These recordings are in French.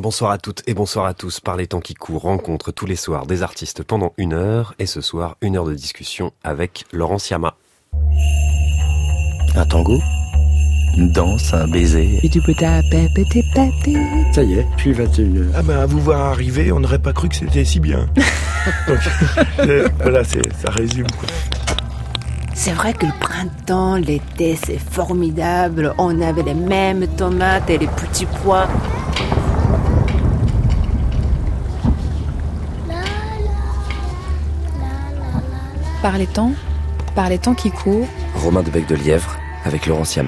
Bonsoir à toutes et bonsoir à tous. Par les temps qui courent, rencontre tous les soirs des artistes pendant 1 heure. Et ce soir, 1 heure de discussion avec Laurent Siama. Un tango, une danse, un baiser. Ça y est, puis 21h. Ah ben, à vous voir arriver, on n'aurait pas cru que c'était si bien. Donc, voilà, ça résume, quoi. C'est vrai que le printemps, l'été, c'est formidable. On avait les mêmes tomates et les petits pois. Par les temps qui courent. Romain de Bec de Lièvre avec Laurent Siama.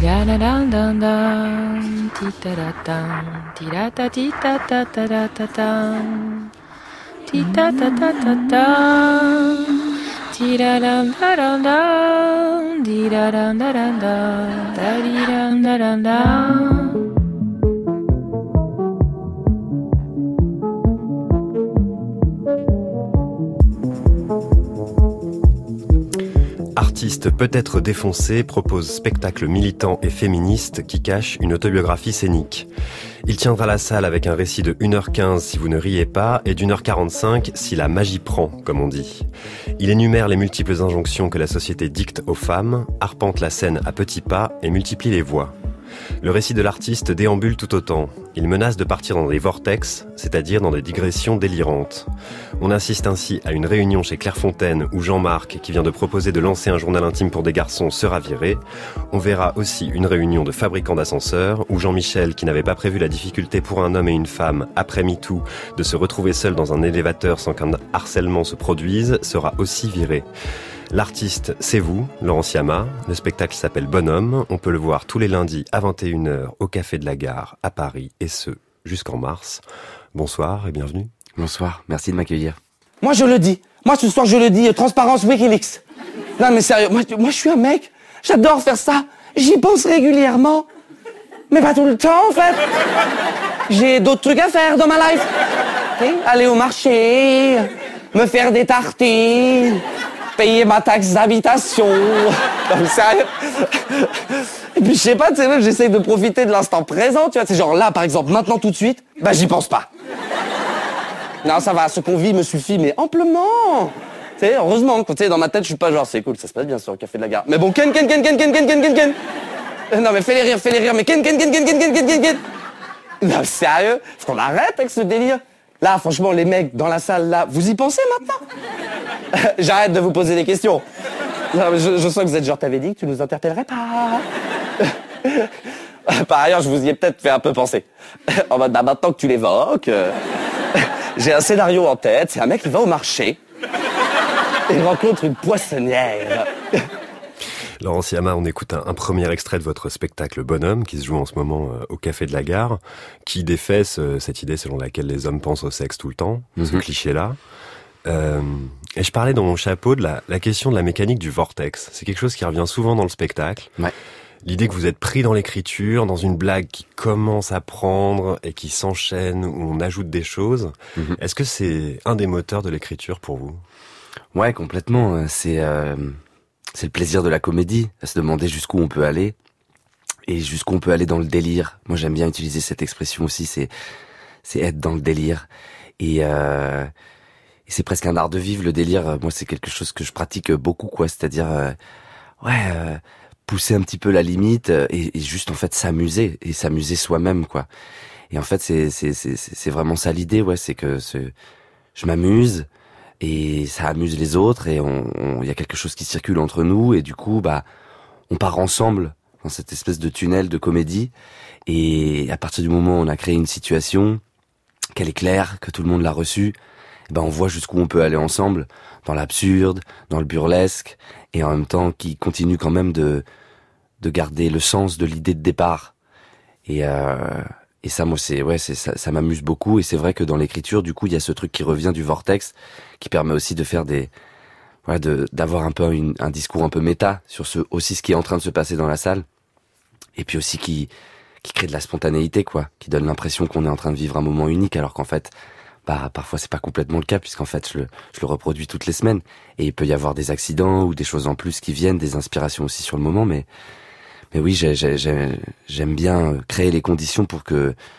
Artiste peut-être défoncé propose spectacle militant et féministe qui cache une autobiographie scénique. Il tiendra la salle avec un récit de 1h15 si vous ne riez pas et d'1h45 si la magie prend, comme on dit. Il énumère les multiples injonctions que la société dicte aux femmes, arpente la scène à petits pas et multiplie les voix. Le récit de l'artiste déambule tout autant. Il menace de partir dans des vortex, c'est-à-dire dans des digressions délirantes. On assiste ainsi à une réunion chez Clairefontaine où Jean-Marc, qui vient de proposer de lancer un journal intime pour des garçons, sera viré. On verra aussi une réunion de fabricants d'ascenseurs où Jean-Michel, qui n'avait pas prévu la difficulté pour un homme et une femme, après MeToo, de se retrouver seul dans un élévateur sans qu'un harcèlement se produise, sera aussi viré. L'artiste, c'est vous, Laurent Siama. Le spectacle s'appelle Bonhomme. On peut le voir tous les lundis à 21h au Café de la Gare à Paris, et ce, jusqu'en mars. Bonsoir et bienvenue. Bonsoir, merci de m'accueillir. Moi je le dis, moi ce soir je le dis, transparence Wikileaks. Non mais sérieux, moi je suis un mec, j'adore faire ça, j'y pense régulièrement. Mais pas tout le temps en fait. J'ai d'autres trucs à faire dans ma life. Okay? Aller au marché, me faire des tartines, payer ma taxe d'habitation. Non mais sérieux. Et puis je sais pas, tu sais, même j'essaye de profiter de l'instant présent, tu vois. C'est genre là par exemple, maintenant tout de suite, bah j'y pense pas. Non ça va, ce qu'on vit me suffit, mais amplement. Tu sais, heureusement, tu sais, dans ma tête je suis pas genre c'est cool, ça se passe bien sur le Café de la Gare. Mais bon, Ken. Non mais fais-les rire, mais Ken. Non sérieux, faut qu'on arrête avec ce délire. Là, franchement, les mecs dans la salle, là, vous y pensez maintenant? J'arrête de vous poser des questions. Non, mais je sens que vous êtes genre, t'avais dit que tu nous interpellerais pas. Par ailleurs, je vous y ai peut-être fait un peu penser. En mode, bah maintenant que tu l'évoques, j'ai un scénario en tête. C'est un mec qui va au marché et rencontre une poissonnière. Laurent Siama, on écoute un premier extrait de votre spectacle Bonhomme qui se joue en ce moment au Café de la Gare, qui défait cette idée selon laquelle les hommes pensent au sexe tout le temps, ce cliché-là. Et je parlais dans mon chapeau de la question de la mécanique du vortex. C'est quelque chose qui revient souvent dans le spectacle. Ouais. L'idée que vous êtes pris dans l'écriture, dans une blague qui commence à prendre et qui s'enchaîne, où on ajoute des choses. Est-ce que c'est un des moteurs de l'écriture pour vous? Ouais, complètement. C'est le plaisir de la comédie, à se demander jusqu'où on peut aller et jusqu'où on peut aller dans le délire. Moi, j'aime bien utiliser cette expression aussi, c'est être dans le délire. Et c'est presque un art de vivre, le délire. Moi, c'est quelque chose que je pratique beaucoup, quoi. C'est-à-dire, pousser un petit peu la limite et juste, en fait, s'amuser et s'amuser soi-même, quoi. Et en fait, c'est vraiment ça l'idée, ouais. C'est que je m'amuse et ça amuse les autres et il y a quelque chose qui circule entre nous et du coup, bah, on part ensemble dans cette espèce de tunnel de comédie. Et à partir du moment où on a créé une situation, qu'elle est claire, que tout le monde l'a reçue, ben on voit jusqu'où on peut aller ensemble, dans l'absurde, dans le burlesque, et en même temps qui continue quand même de garder le sens de l'idée de départ. Et ça, moi, ça m'amuse beaucoup. Et c'est vrai que dans l'écriture, du coup, il y a ce truc qui revient du vortex, qui permet aussi de faire d'avoir un peu un discours un peu méta sur aussi ce qui est en train de se passer dans la salle. Et puis aussi qui crée de la spontanéité, quoi, qui donne l'impression qu'on est en train de vivre un moment unique, alors qu'en fait, bah, parfois c'est pas complètement le cas, puisqu'en fait, je le reproduis toutes les semaines. Et il peut y avoir des accidents ou des choses en plus qui viennent, des inspirations aussi sur le moment, mais oui, j'aime bien créer les conditions pour que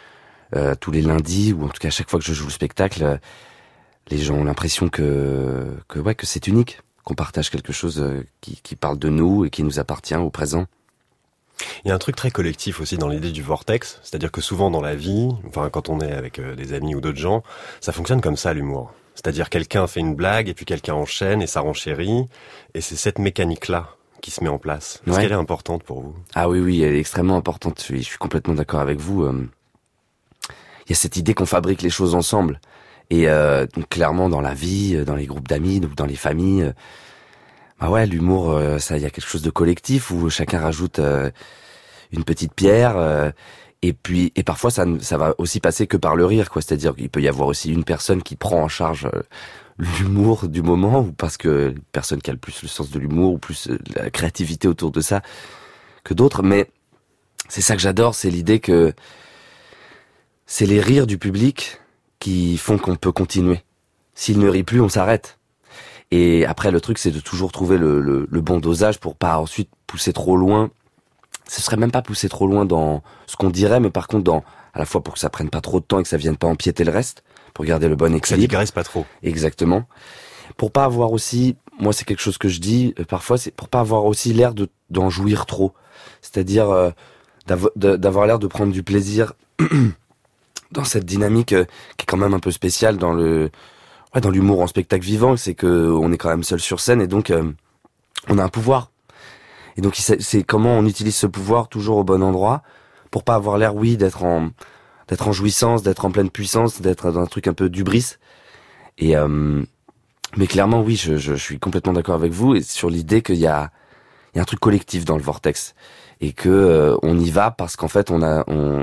tous les lundis, ou en tout cas à chaque fois que je joue le spectacle, les gens ont l'impression que c'est unique, qu'on partage quelque chose qui parle de nous et qui nous appartient au présent. Il y a un truc très collectif aussi dans l'idée du vortex, c'est-à-dire que souvent dans la vie, quand on est avec des amis ou d'autres gens, ça fonctionne comme ça l'humour. C'est-à-dire quelqu'un fait une blague et puis quelqu'un enchaîne et ça renchérit, et c'est cette mécanique-là qui se met en place. Est-ce qu'elle est importante pour vous ? Ah oui, elle est extrêmement importante. Je suis complètement d'accord avec vous. Il y a cette idée qu'on fabrique les choses ensemble. Et donc clairement dans la vie, dans les groupes d'amis, dans les familles, l'humour, ça, il y a quelque chose de collectif où chacun rajoute une petite pierre. Et parfois ça va aussi passer que par le rire, quoi. C'est-à-dire qu'il peut y avoir aussi une personne qui prend en charge l'humour du moment, ou parce que une personne qui a le plus le sens de l'humour ou plus la créativité autour de ça que d'autres. Mais c'est ça que j'adore, c'est l'idée que c'est les rires du public qui font qu'on peut continuer. S'il ne rit plus, on s'arrête. Et après, le truc, c'est de toujours trouver le bon dosage pour pas ensuite pousser trop loin. Ce serait même pas pousser trop loin dans ce qu'on dirait, mais par contre, à la fois pour que ça prenne pas trop de temps et que ça vienne pas empiéter le reste, pour garder le bon équilibre. Ça digresse pas trop. Exactement. Pour pas avoir aussi, moi, c'est quelque chose que je dis, parfois, c'est pour pas avoir aussi l'air d'en jouir trop. C'est-à-dire, d'avoir l'air de prendre du plaisir dans cette dynamique qui est quand même un peu spéciale dans l'humour en spectacle vivant, c'est que on est quand même seul sur scène et donc on a un pouvoir. Et donc c'est comment on utilise ce pouvoir toujours au bon endroit pour pas avoir l'air d'être en jouissance, d'être en pleine puissance, d'être dans un truc un peu d'hubris. Et mais clairement oui, je suis complètement d'accord avec vous et sur l'idée qu'il y a un truc collectif dans le vortex. Et que on y va parce qu'en fait on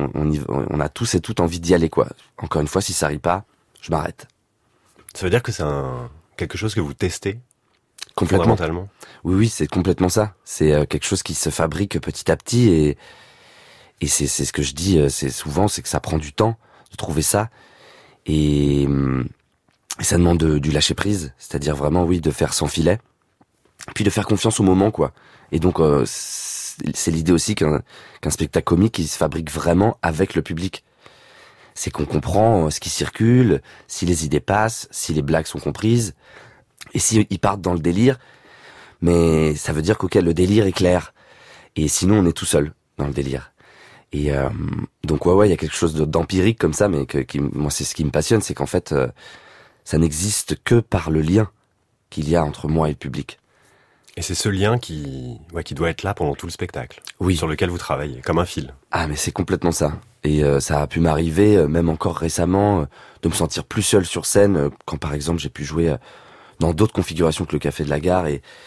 a tous et toutes envie d'y aller, quoi. Encore une fois, si ça rit pas, je m'arrête. Ça veut dire que c'est quelque chose que vous testez complètement. Fondamentalement. Oui, c'est complètement ça. C'est quelque chose qui se fabrique petit à petit et c'est ce que je dis, c'est que ça prend du temps de trouver ça et ça demande du lâcher prise, c'est-à-dire vraiment de faire sans filet, puis de faire confiance au moment, quoi. Et donc c'est l'idée aussi qu'un spectacle comique qui se fabrique vraiment avec le public. C'est qu'on comprend ce qui circule, si les idées passent, si les blagues sont comprises, et si ils partent dans le délire. Mais ça veut dire le délire est clair. Et sinon, on est tout seul dans le délire. Et donc il y a quelque chose d'empirique comme ça, mais moi c'est ce qui me passionne, c'est qu'en fait, ça n'existe que par le lien qu'il y a entre moi et le public. Et c'est ce lien qui doit être là pendant tout le spectacle. Oui. Sur lequel vous travaillez, comme un fil. Ah, mais c'est complètement ça. Et ça a pu m'arriver, même encore récemment, de me sentir plus seul sur scène, quand par exemple j'ai pu jouer dans d'autres configurations que le Café de la Gare,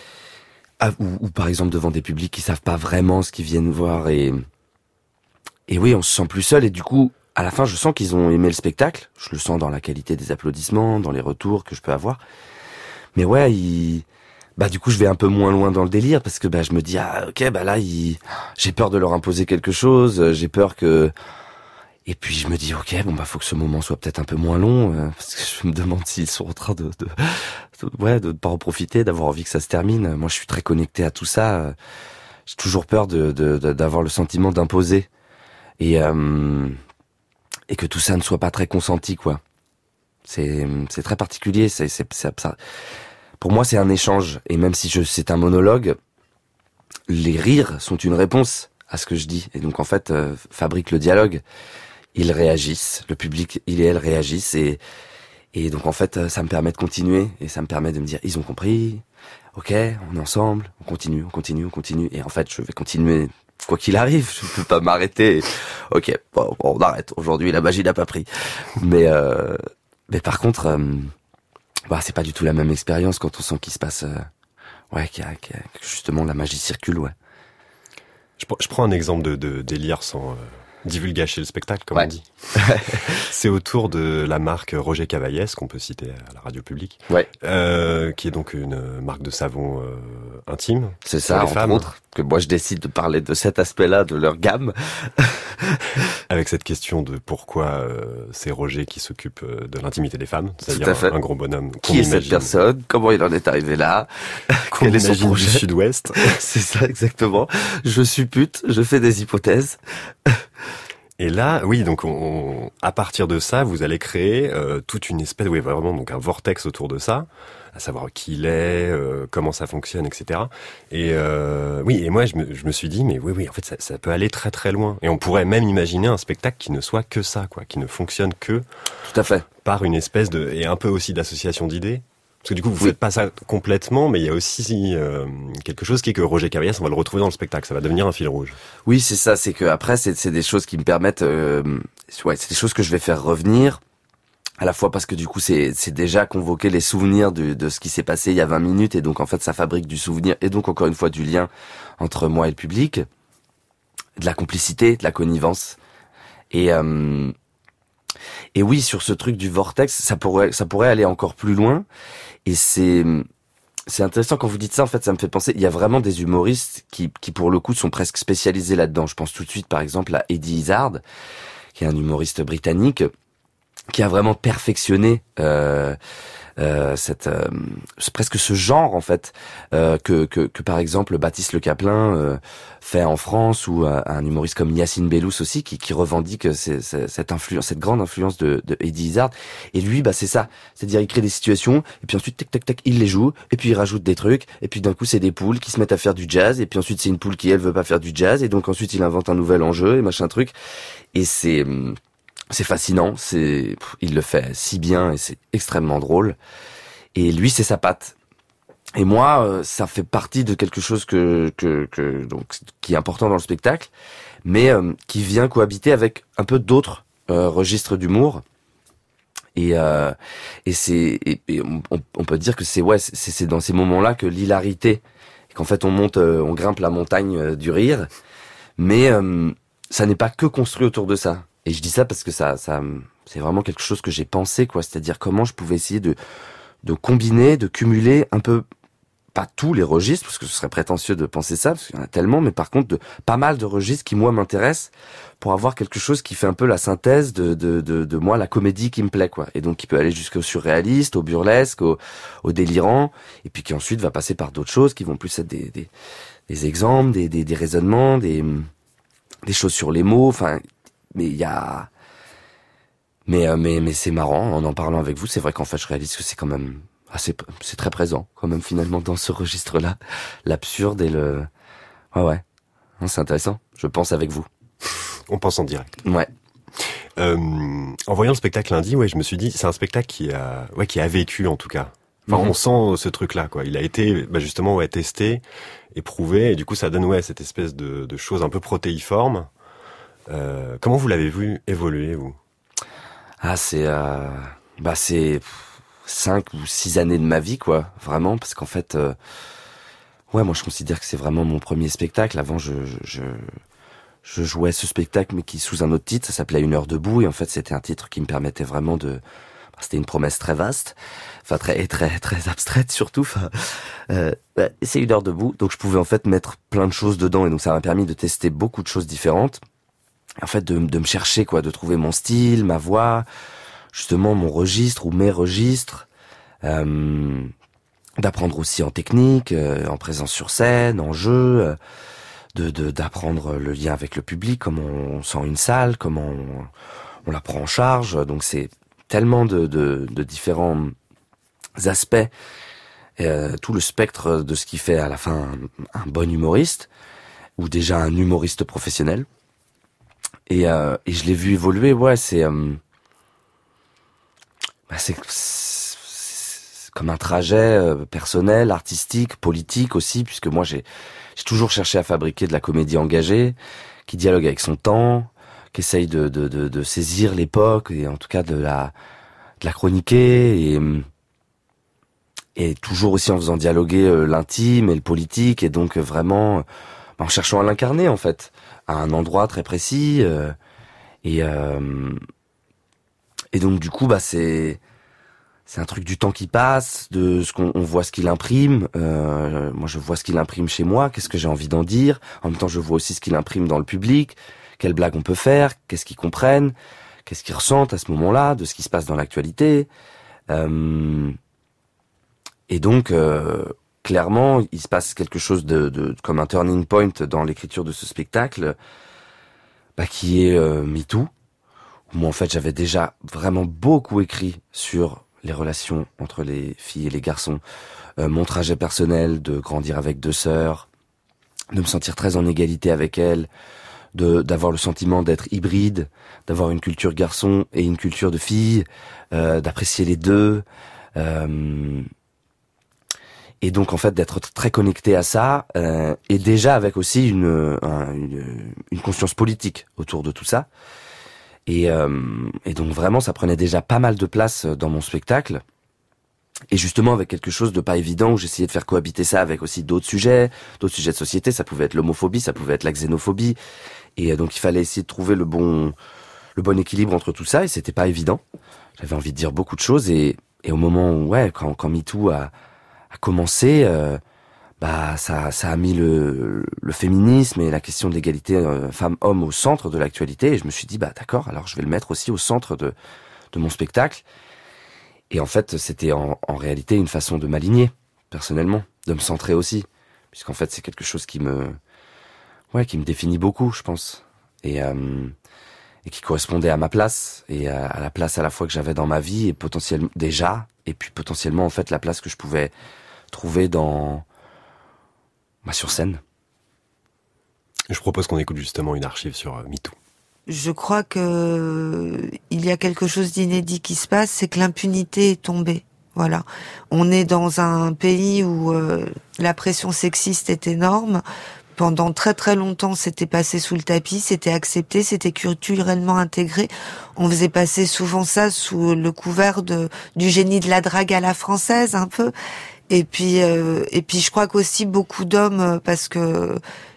ou par exemple devant des publics qui savent pas vraiment ce qu'ils viennent voir. Et oui, on se sent plus seul, et du coup, à la fin, je sens qu'ils ont aimé le spectacle. Je le sens dans la qualité des applaudissements, dans les retours que je peux avoir. Mais du coup, je vais un peu moins loin dans le délire parce que je me dis j'ai peur de leur imposer quelque chose, j'ai peur que. Et puis je me dis faut que ce moment soit peut-être un peu moins long parce que je me demande s'ils sont en train de pas en profiter, d'avoir envie que ça se termine. Moi, je suis très connecté à tout ça. J'ai toujours peur d'avoir le sentiment d'imposer et que tout ça ne soit pas très consenti, quoi. C'est très particulier. Ça. Pour moi, c'est un échange. Et même si c'est un monologue, les rires sont une réponse à ce que je dis. Et donc, en fait, fabrique le dialogue. Ils réagissent. Le public, il et elle réagissent. Et donc, en fait, ça me permet de continuer. Et ça me permet de me dire, ils ont compris. Ok, on est ensemble. On continue. Et en fait, je vais continuer quoi qu'il arrive. Je ne peux pas m'arrêter. Ok, bon, on arrête. Aujourd'hui, la magie n'a pas pris. Mais par contre... c'est pas du tout la même expérience quand on sent qu'il se passe, justement la magie circule, ouais. Je prends un exemple de délire sans divulgacher le spectacle, comme on dit. C'est autour de la marque Roger Cavaillès, qu'on peut citer à la radio publique, qui est donc une marque de savon intime. C'est ça, entre autres, que moi je décide de parler de cet aspect-là de leur gamme. Avec cette question de pourquoi c'est Roger qui s'occupe de l'intimité des femmes, c'est-à-dire un gros bonhomme. Qui est cette personne? Comment il en est arrivé là? Quel est son projet du Sud-Ouest? C'est ça, exactement. Je suppute, je fais des hypothèses. Et là, oui, donc à partir de ça, vous allez créer toute une espèce, oui, vraiment donc un vortex autour de ça, à savoir qui il est, comment ça fonctionne, etc. Et oui, et moi je me suis dit, mais oui, en fait ça peut aller très très loin. Et on pourrait même imaginer un spectacle qui ne soit que ça, quoi, qui ne fonctionne que Tout à fait. par une espèce de et un peu aussi d'association d'idées. Parce que du coup, vous faites pas ça complètement, mais il y a aussi quelque chose qui est que Roger Cavalias, on va le retrouver dans le spectacle, ça va devenir un fil rouge. Oui, c'est ça, c'est que après c'est des choses qui me permettent c'est des choses que je vais faire revenir à la fois parce que du coup c'est déjà convoquer les souvenirs de ce qui s'est passé il y a 20 minutes et donc en fait ça fabrique du souvenir et donc encore une fois du lien entre moi et le public, de la complicité, de la connivence et oui, sur ce truc du vortex, ça pourrait aller encore plus loin. Et c'est intéressant quand vous dites ça. En fait, ça me fait penser. Il y a vraiment des humoristes qui pour le coup sont presque spécialisés là-dedans. Je pense tout de suite, par exemple, à Eddie Izzard, qui est un humoriste britannique, qui a vraiment perfectionné c'est presque ce genre en fait que par exemple Baptiste Le Caplin fait en France ou un humoriste comme Yacine Bellous aussi qui revendique cette grande influence de Eddie Izzard. Et lui c'est ça, c'est-à-dire il crée des situations et puis ensuite tac tac tac il les joue et puis il rajoute des trucs et puis d'un coup c'est des poules qui se mettent à faire du jazz et puis ensuite c'est une poule qui elle veut pas faire du jazz et donc ensuite il invente un nouvel enjeu et machin truc et c'est fascinant, il le fait si bien et c'est extrêmement drôle. Et lui, c'est sa patte. Et moi, ça fait partie de quelque chose donc qui est important dans le spectacle, mais qui vient cohabiter avec un peu d'autres registres d'humour. Et on peut dire que c'est dans ces moments-là que l'hilarité, qu'en fait on grimpe la montagne du rire, mais ça n'est pas que construit autour de ça. Et je dis ça parce que ça c'est vraiment quelque chose que j'ai pensé, quoi. C'est-à-dire comment je pouvais essayer de combiner, de cumuler un peu, pas tous les registres, parce que ce serait prétentieux de penser ça, parce qu'il y en a tellement, mais par contre de pas mal de registres qui, moi, m'intéressent pour avoir quelque chose qui fait un peu la synthèse de moi, la comédie qui me plaît, quoi. Et donc, qui peut aller jusqu'au surréaliste, au burlesque, au délirant, et puis qui ensuite va passer par d'autres choses qui vont plus être des exemples, des raisonnements, des choses sur les mots, enfin, mais il y a... Mais c'est marrant, en parlant avec vous, c'est vrai qu'en fait, je réalise que c'est quand même c'est très présent, quand même, finalement, dans ce registre-là. L'absurde et le... Ouais. Non, c'est intéressant. Je pense avec vous. On pense en direct. Ouais. En voyant le spectacle lundi, je me suis dit, c'est un spectacle qui a vécu, en tout cas. Enfin, on sent ce truc-là, quoi. Il a été, justement, testé, éprouvé, et du coup, ça donne, cette espèce de choses un peu protéiformes. Comment vous l'avez vu évoluer, vous? Ah, c'est 5 ou 6 années de ma vie, quoi, vraiment, parce qu'en fait, moi je considère que c'est vraiment mon premier spectacle. Avant, je jouais ce spectacle, mais qui sous un autre titre, ça s'appelait Une heure debout, et en fait, c'était un titre qui me permettait vraiment c'était une promesse très vaste, enfin très très abstraite surtout. C'est Une heure debout, donc je pouvais en fait mettre plein de choses dedans, et donc ça m'a permis de tester beaucoup de choses différentes. En fait, de me chercher, quoi, de trouver mon style, ma voix, justement mon registre ou mes registres, d'apprendre aussi en technique, en présence sur scène, en jeu, d'apprendre le lien avec le public, comment on sent une salle, comment on la prend en charge. Donc c'est tellement de différents aspects, tout le spectre de ce qui fait à la fin un bon humoriste, ou déjà un humoriste professionnel. Et je l'ai vu évoluer, c'est comme un trajet personnel, artistique, politique aussi, puisque moi j'ai toujours cherché à fabriquer de la comédie engagée, qui dialogue avec son temps, qui essaye de saisir l'époque, et en tout cas de la chroniquer, et toujours aussi en faisant dialoguer l'intime et le politique, et donc vraiment en cherchant à l'incarner, en fait, à un endroit très précis, et donc du coup c'est un truc du temps qui passe, de ce qu'on voit ce qu'il imprime. Moi je vois ce qu'il imprime chez moi, qu'est-ce que j'ai envie d'en dire. En même temps je vois aussi ce qu'il imprime dans le public, quelles blagues on peut faire, qu'est-ce qu'ils comprennent, qu'est-ce qu'ils ressentent à ce moment-là, de ce qui se passe dans l'actualité. Et donc clairement, il se passe quelque chose de comme un turning point dans l'écriture de ce spectacle. qui est MeToo, où moi en fait j'avais déjà vraiment beaucoup écrit sur les relations entre les filles et les garçons, mon trajet personnel de grandir avec 2 sœurs, de me sentir très en égalité avec elles, d'avoir le sentiment d'être hybride, d'avoir une culture garçon et une culture de fille, d'apprécier les deux, et donc en fait d'être très connecté à ça, et déjà avec aussi une conscience politique autour de tout ça, et donc vraiment ça prenait déjà pas mal de place dans mon spectacle. Et justement avec quelque chose de pas évident où j'essayais de faire cohabiter ça avec aussi d'autres sujets de société. Ça pouvait être l'homophobie, ça pouvait être la xénophobie, et donc il fallait essayer de trouver le bon équilibre entre tout ça, et c'était pas évident. J'avais envie de dire beaucoup de choses, et au moment où quand MeToo a commencé, ça a mis le féminisme et la question de l'égalité femmes-hommes au centre de l'actualité, et je me suis dit d'accord, alors je vais le mettre aussi au centre de mon spectacle. Et en fait, c'était en réalité une façon de m'aligner, personnellement, de me centrer aussi. Puisqu'en fait, c'est quelque chose qui me définit beaucoup, je pense. Et qui correspondait à ma place, et à la place à la fois que j'avais dans ma vie, et potentiellement, déjà, et puis potentiellement, en fait, la place que je pouvais trouver sur scène. Je propose qu'on écoute justement une archive sur MeToo. Je crois que il y a quelque chose d'inédit qui se passe, c'est que l'impunité est tombée. Voilà. On est dans un pays où la pression sexiste est énorme. Pendant très très longtemps, c'était passé sous le tapis, c'était accepté, c'était culturellement intégré. On faisait passer souvent ça sous le couvert du génie de la drague à la française, un peu. Et puis je crois qu'aussi beaucoup d'hommes, parce que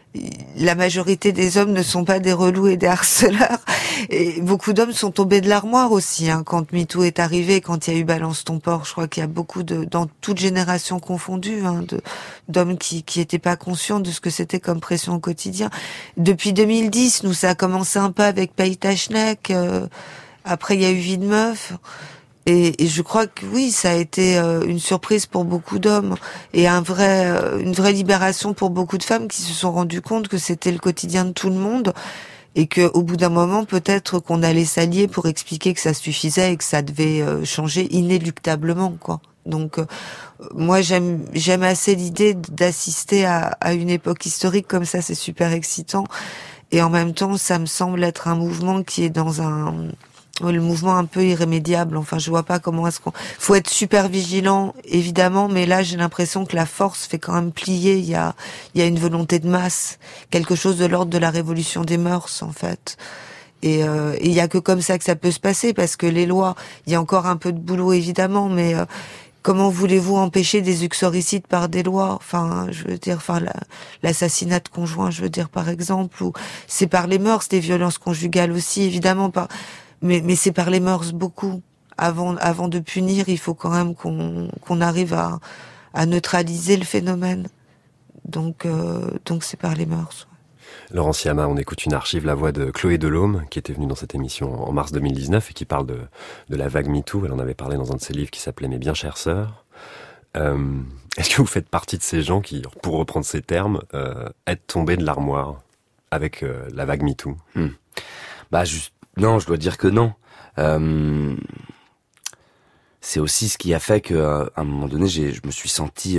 la majorité des hommes ne sont pas des relous et des harceleurs, et beaucoup d'hommes sont tombés de l'armoire aussi, quand MeToo est arrivé, quand il y a eu Balance ton porc. Je crois qu'il y a beaucoup dans toute génération confondue, d'hommes qui étaient pas conscients de ce que c'était comme pression au quotidien. Depuis 2010, nous, ça a commencé un peu avec Païta Schneck, après il y a eu Vie de meuf. Et je crois que oui, ça a été une surprise pour beaucoup d'hommes, et une vraie libération pour beaucoup de femmes qui se sont rendues compte que c'était le quotidien de tout le monde, et que au bout d'un moment, peut-être qu'on allait s'allier pour expliquer que ça suffisait et que ça devait changer inéluctablement, quoi. Donc moi j'aime assez l'idée d'assister à une époque historique comme ça, c'est super excitant, et en même temps ça me semble être un mouvement qui est dans le mouvement un peu irrémédiable. Enfin, je vois pas comment faut être super vigilant, évidemment, mais là, j'ai l'impression que la force fait quand même plier. Il y a une volonté de masse, quelque chose de l'ordre de la révolution des mœurs, en fait. Et il y a que comme ça que ça peut se passer, parce que les lois, il y a encore un peu de boulot, évidemment, mais comment voulez-vous empêcher des uxoricides par des lois? Enfin, je veux dire, l'assassinat de conjoint, je veux dire, par exemple, ou c'est par les mœurs, des violences conjugales aussi, évidemment, mais c'est par les mœurs beaucoup. Avant de punir, il faut quand même qu'on arrive à neutraliser le phénomène. Donc c'est par les mœurs. Laurent Siama, on écoute une archive, la voix de Chloé Delhomme, qui était venue dans cette émission en mars 2019 et qui parle de la vague MeToo. Elle en avait parlé dans un de ses livres qui s'appelait « Mes bien chères sœurs ». Est-ce que vous faites partie de ces gens qui, pour reprendre ces termes, êtes tombés de l'armoire avec la vague MeToo? Non, je dois dire que non. C'est aussi ce qui a fait que, à un moment donné, je me suis senti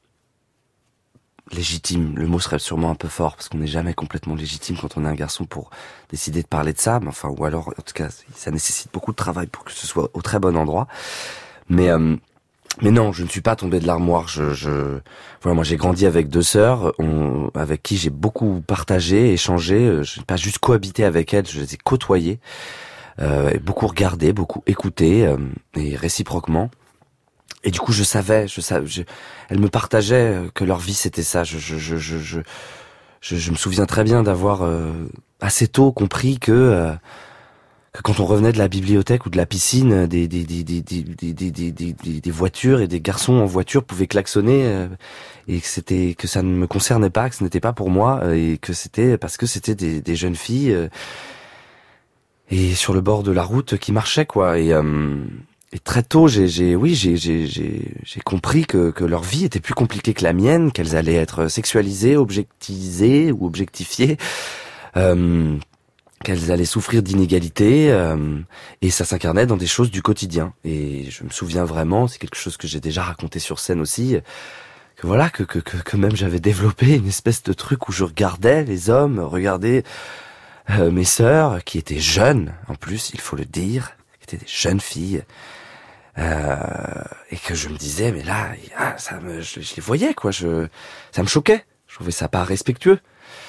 légitime. Le mot serait sûrement un peu fort, parce qu'on n'est jamais complètement légitime quand on est un garçon pour décider de parler de ça. Mais enfin, ou alors, en tout cas, ça nécessite beaucoup de travail pour que ce soit au très bon endroit. Mais non, je ne suis pas tombé de l'armoire. Voilà, moi j'ai grandi avec 2 sœurs, avec qui j'ai beaucoup partagé, échangé. Je n'ai pas juste cohabité avec elles, je les ai côtoyées, beaucoup regardé, beaucoup écouté, et réciproquement. Et du coup, je savais, elles me partageaient que leur vie c'était ça. Je me souviens très bien d'avoir assez tôt compris que quand on revenait de la bibliothèque ou de la piscine, des voitures et des garçons en voiture pouvaient klaxonner, et que ça ne me concernait pas, que ce n'était pas pour moi, et que c'était parce que c'était des jeunes filles et sur le bord de la route qui marchaient, quoi. Et très tôt, j'ai compris que leur vie était plus compliquée que la mienne, qu'elles allaient être sexualisées, objectisées ou objectifiées. qu'elles allaient souffrir d'inégalités, et ça s'incarnait dans des choses du quotidien. Et je me souviens vraiment, c'est quelque chose que j'ai déjà raconté sur scène aussi, que voilà, que même j'avais développé une espèce de truc où je regardais les hommes, regardais mes sœurs, qui étaient jeunes, en plus, il faut le dire, qui étaient des jeunes filles, et que je me disais, mais là, je les voyais, quoi, ça me choquait, je trouvais ça pas respectueux.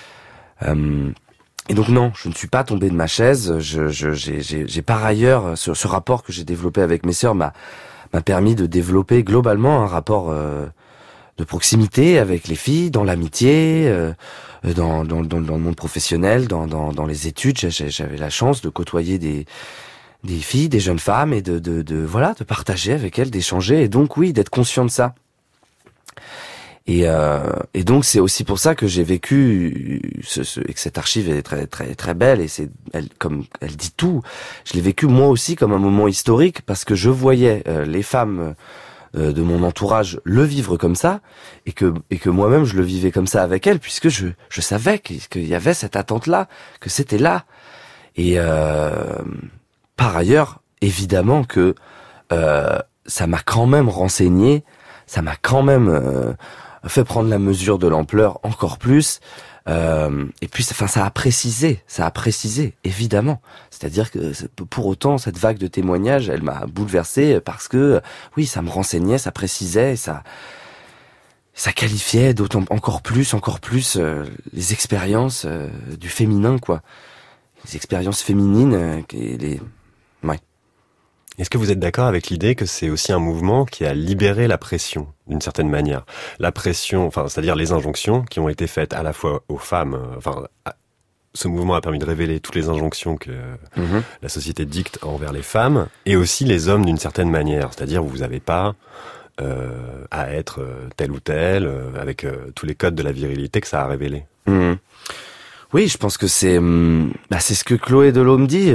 Et donc non, je ne suis pas tombé de ma chaise, j'ai par ailleurs, ce rapport que j'ai développé avec mes sœurs m'a permis de développer globalement un rapport de proximité avec les filles, dans l'amitié, dans le monde professionnel, dans les études. J'avais la chance de côtoyer des filles, des jeunes femmes, et de partager avec elles, d'échanger, et donc oui, d'être conscient de ça. Et donc c'est aussi pour ça que j'ai vécu et que cette archive est très très très belle, et comme elle dit tout. Je l'ai vécu moi aussi comme un moment historique, parce que je voyais les femmes de mon entourage le vivre comme ça, et que moi-même je le vivais comme ça avec elles, puisque je savais qu'il y avait cette attente-là, que c'était là. Et par ailleurs, évidemment que ça m'a quand même renseigné, ça m'a quand même fait prendre la mesure de l'ampleur encore plus. Et puis, ça a précisé, évidemment. C'est-à-dire que pour autant, cette vague de témoignages, elle m'a bouleversé, parce que oui, ça me renseignait, ça précisait, ça qualifiait encore plus les expériences du féminin, quoi. Les expériences féminines, ouais. Est-ce que vous êtes d'accord avec l'idée que c'est aussi un mouvement qui a libéré la pression, d'une certaine manière? La pression, c'est-à-dire les injonctions qui ont été faites à la fois aux femmes, ce mouvement a permis de révéler toutes les injonctions que la société dicte envers les femmes, et aussi les hommes d'une certaine manière. C'est-à-dire, vous n'avez pas à être tel ou tel, avec tous les codes de la virilité que ça a révélé. Oui, je pense que c'est ce que Chloé Delhomme dit.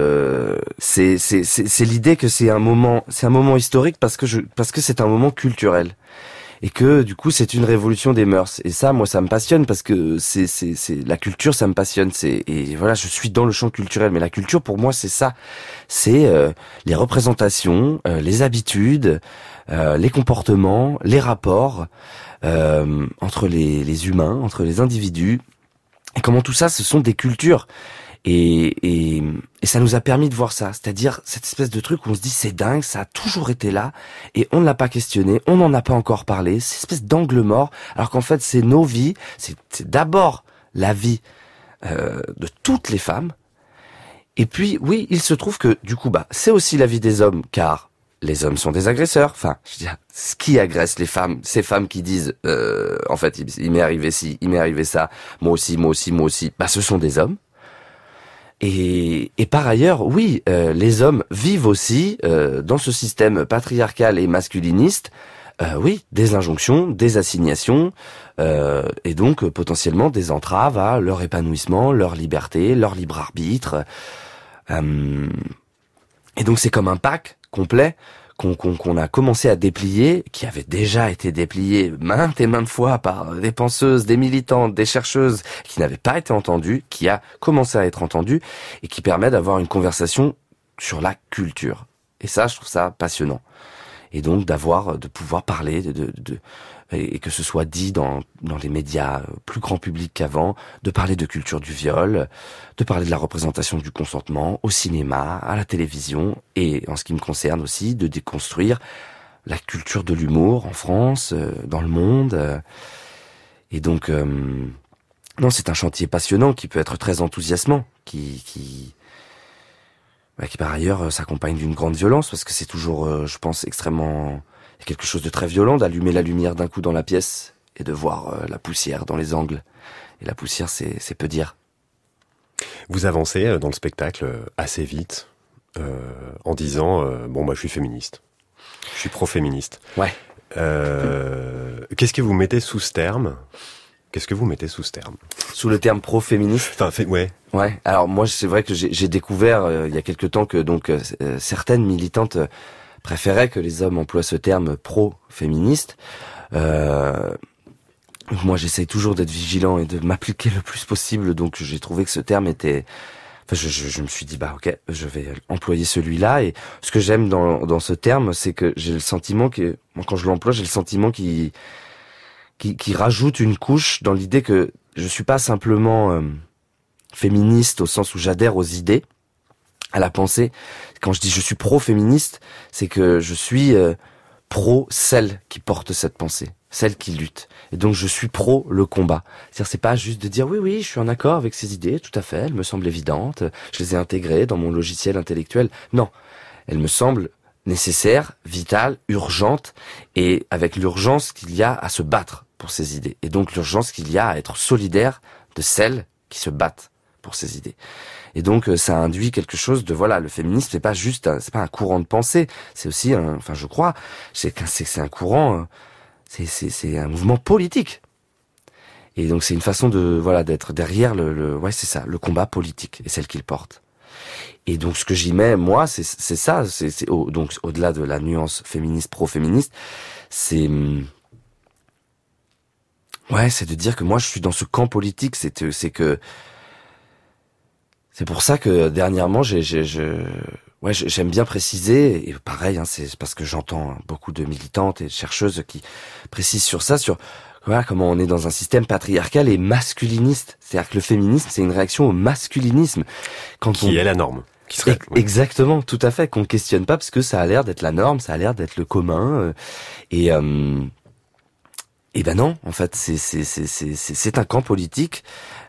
C'est l'idée que c'est un moment historique, parce que c'est un moment culturel, et que du coup c'est une révolution des mœurs. Et ça, moi, ça me passionne, parce que c'est la culture, ça me passionne. Et voilà, je suis dans le champ culturel, mais la culture pour moi c'est ça. C'est les représentations, les habitudes, les comportements, les rapports entre les humains, entre les individus. Et comment tout ça, ce sont des cultures. Et ça nous a permis de voir ça. C'est-à-dire cette espèce de truc où on se dit, c'est dingue, ça a toujours été là, et on ne l'a pas questionné, on n'en a pas encore parlé, cette espèce d'angle mort, alors qu'en fait c'est nos vies, c'est d'abord la vie de toutes les femmes. Et puis oui, il se trouve que du coup, c'est aussi la vie des hommes, car les hommes sont des agresseurs. Enfin, je veux dire, ce qui agresse les femmes, ces femmes qui disent, en fait, il m'est arrivé ci, il m'est arrivé ça, moi aussi, ce sont des hommes. Et par ailleurs, oui, les hommes vivent aussi dans ce système patriarcal et masculiniste, oui, des injonctions, des assignations, et donc potentiellement des entraves à leur épanouissement, leur liberté, leur libre arbitre. Et donc c'est comme un pack complet qu'on a commencé à déplier, qui avait déjà été déplié maintes et maintes fois par des penseuses, des militantes, des chercheuses, qui n'avaient pas été entendues, qui a commencé à être entendu, et qui permet d'avoir une conversation sur la culture. Et ça, je trouve ça passionnant. Et donc de pouvoir parler et que ce soit dit dans les médias plus grand public qu'avant, de parler de culture du viol, de parler de la représentation du consentement au cinéma, à la télévision, et en ce qui me concerne aussi, de déconstruire la culture de l'humour en France, dans le monde. Et donc, non, c'est un chantier passionnant qui peut être très enthousiasmant, qui par ailleurs s'accompagne d'une grande violence, parce que c'est toujours, je pense, extrêmement... Il y a quelque chose de très violent d'allumer la lumière d'un coup dans la pièce et de voir la poussière dans les angles. Et la poussière, c'est peu dire. Vous avancez dans le spectacle assez vite, en disant je suis féministe, je suis pro-féministe. Ouais. Qu'est-ce que vous mettez sous ce terme? Sous le terme pro-féministe? Ouais. Ouais. Alors moi, c'est vrai que j'ai découvert il y a quelque temps que certaines militantes préféraient que les hommes emploient ce terme pro-féministe. Moi, j'essaye toujours d'être vigilant et de m'appliquer le plus possible, donc j'ai trouvé que ce terme était je me suis dit ok, je vais employer celui-là. Et ce que j'aime dans ce terme, c'est que j'ai le sentiment que moi, quand je l'emploie, j'ai le sentiment qui rajoute une couche dans l'idée que je suis pas simplement féministe au sens où j'adhère aux idées, à la pensée. Quand je dis je suis pro-féministe, c'est que je suis pro celle qui porte cette pensée, celle qui lutte. Et donc je suis pro le combat. C'est-à-dire c'est pas juste de dire oui, je suis en accord avec ces idées, tout à fait, elles me semblent évidentes, je les ai intégrées dans mon logiciel intellectuel. Non, elles me semblent nécessaires, vitales, urgentes, et avec l'urgence qu'il y a à se battre pour ces idées. Et donc l'urgence qu'il y a à être solidaire de celles qui se battent pour ces idées. Et donc ça induit quelque chose de le féminisme c'est pas juste c'est pas un courant de pensée, c'est aussi je crois c'est un courant, c'est un mouvement politique. Et donc c'est une façon de d'être derrière c'est ça, le combat politique et celle qu'il porte. Et donc ce que j'y mets moi c'est ça, donc au-delà de la nuance féministe pro-féministe, c'est de dire que moi je suis dans ce camp politique, c'est pour ça que dernièrement j'aime bien préciser, et pareil c'est parce que j'entends beaucoup de militantes et de chercheuses qui précisent sur ça, sur comment on est dans un système patriarcal et masculiniste. C'est-à-dire que le féminisme c'est une réaction au masculinisme qui est la norme. Qui serait, exactement, tout à fait, qu'on ne questionne pas parce que ça a l'air d'être la norme, ça a l'air d'être le commun et non, en fait c'est un camp politique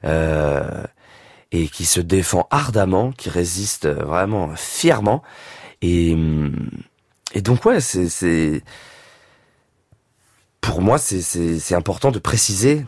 et qui se défend ardemment, qui résiste vraiment fièrement, et donc c'est pour moi c'est important de préciser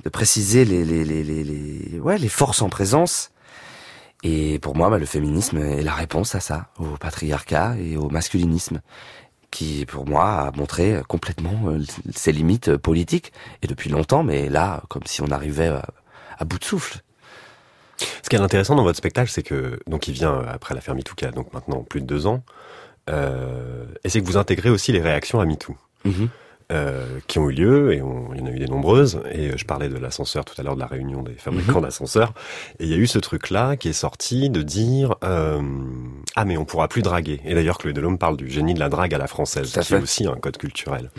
les forces en présence. Et pour moi le féminisme est la réponse à ça, au patriarcat et au masculinisme, qui pour moi a montré complètement ses limites politiques, et depuis longtemps, mais là comme si on arrivait à bout de souffle. Ce qui est intéressant dans votre spectacle, c'est que donc il vient après l'affaire MeToo, qui a donc maintenant plus de 2 ans, et c'est que vous intégrez aussi les réactions à MeToo, qui ont eu lieu, et il y en a eu des nombreuses. Et je parlais de l'ascenseur tout à l'heure, de la réunion des fabricants d'ascenseurs, et il y a eu ce truc-là qui est sorti de dire mais on pourra plus draguer. Et d'ailleurs Chloé Delhomme parle du génie de la drague à la française, qui est aussi un code culturel.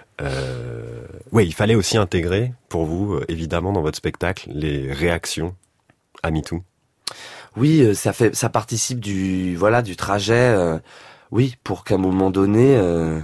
Il fallait aussi intégrer pour vous, évidemment, dans votre spectacle, les réactions à MeToo. Oui, ça participe du trajet, pour qu'à un moment donné,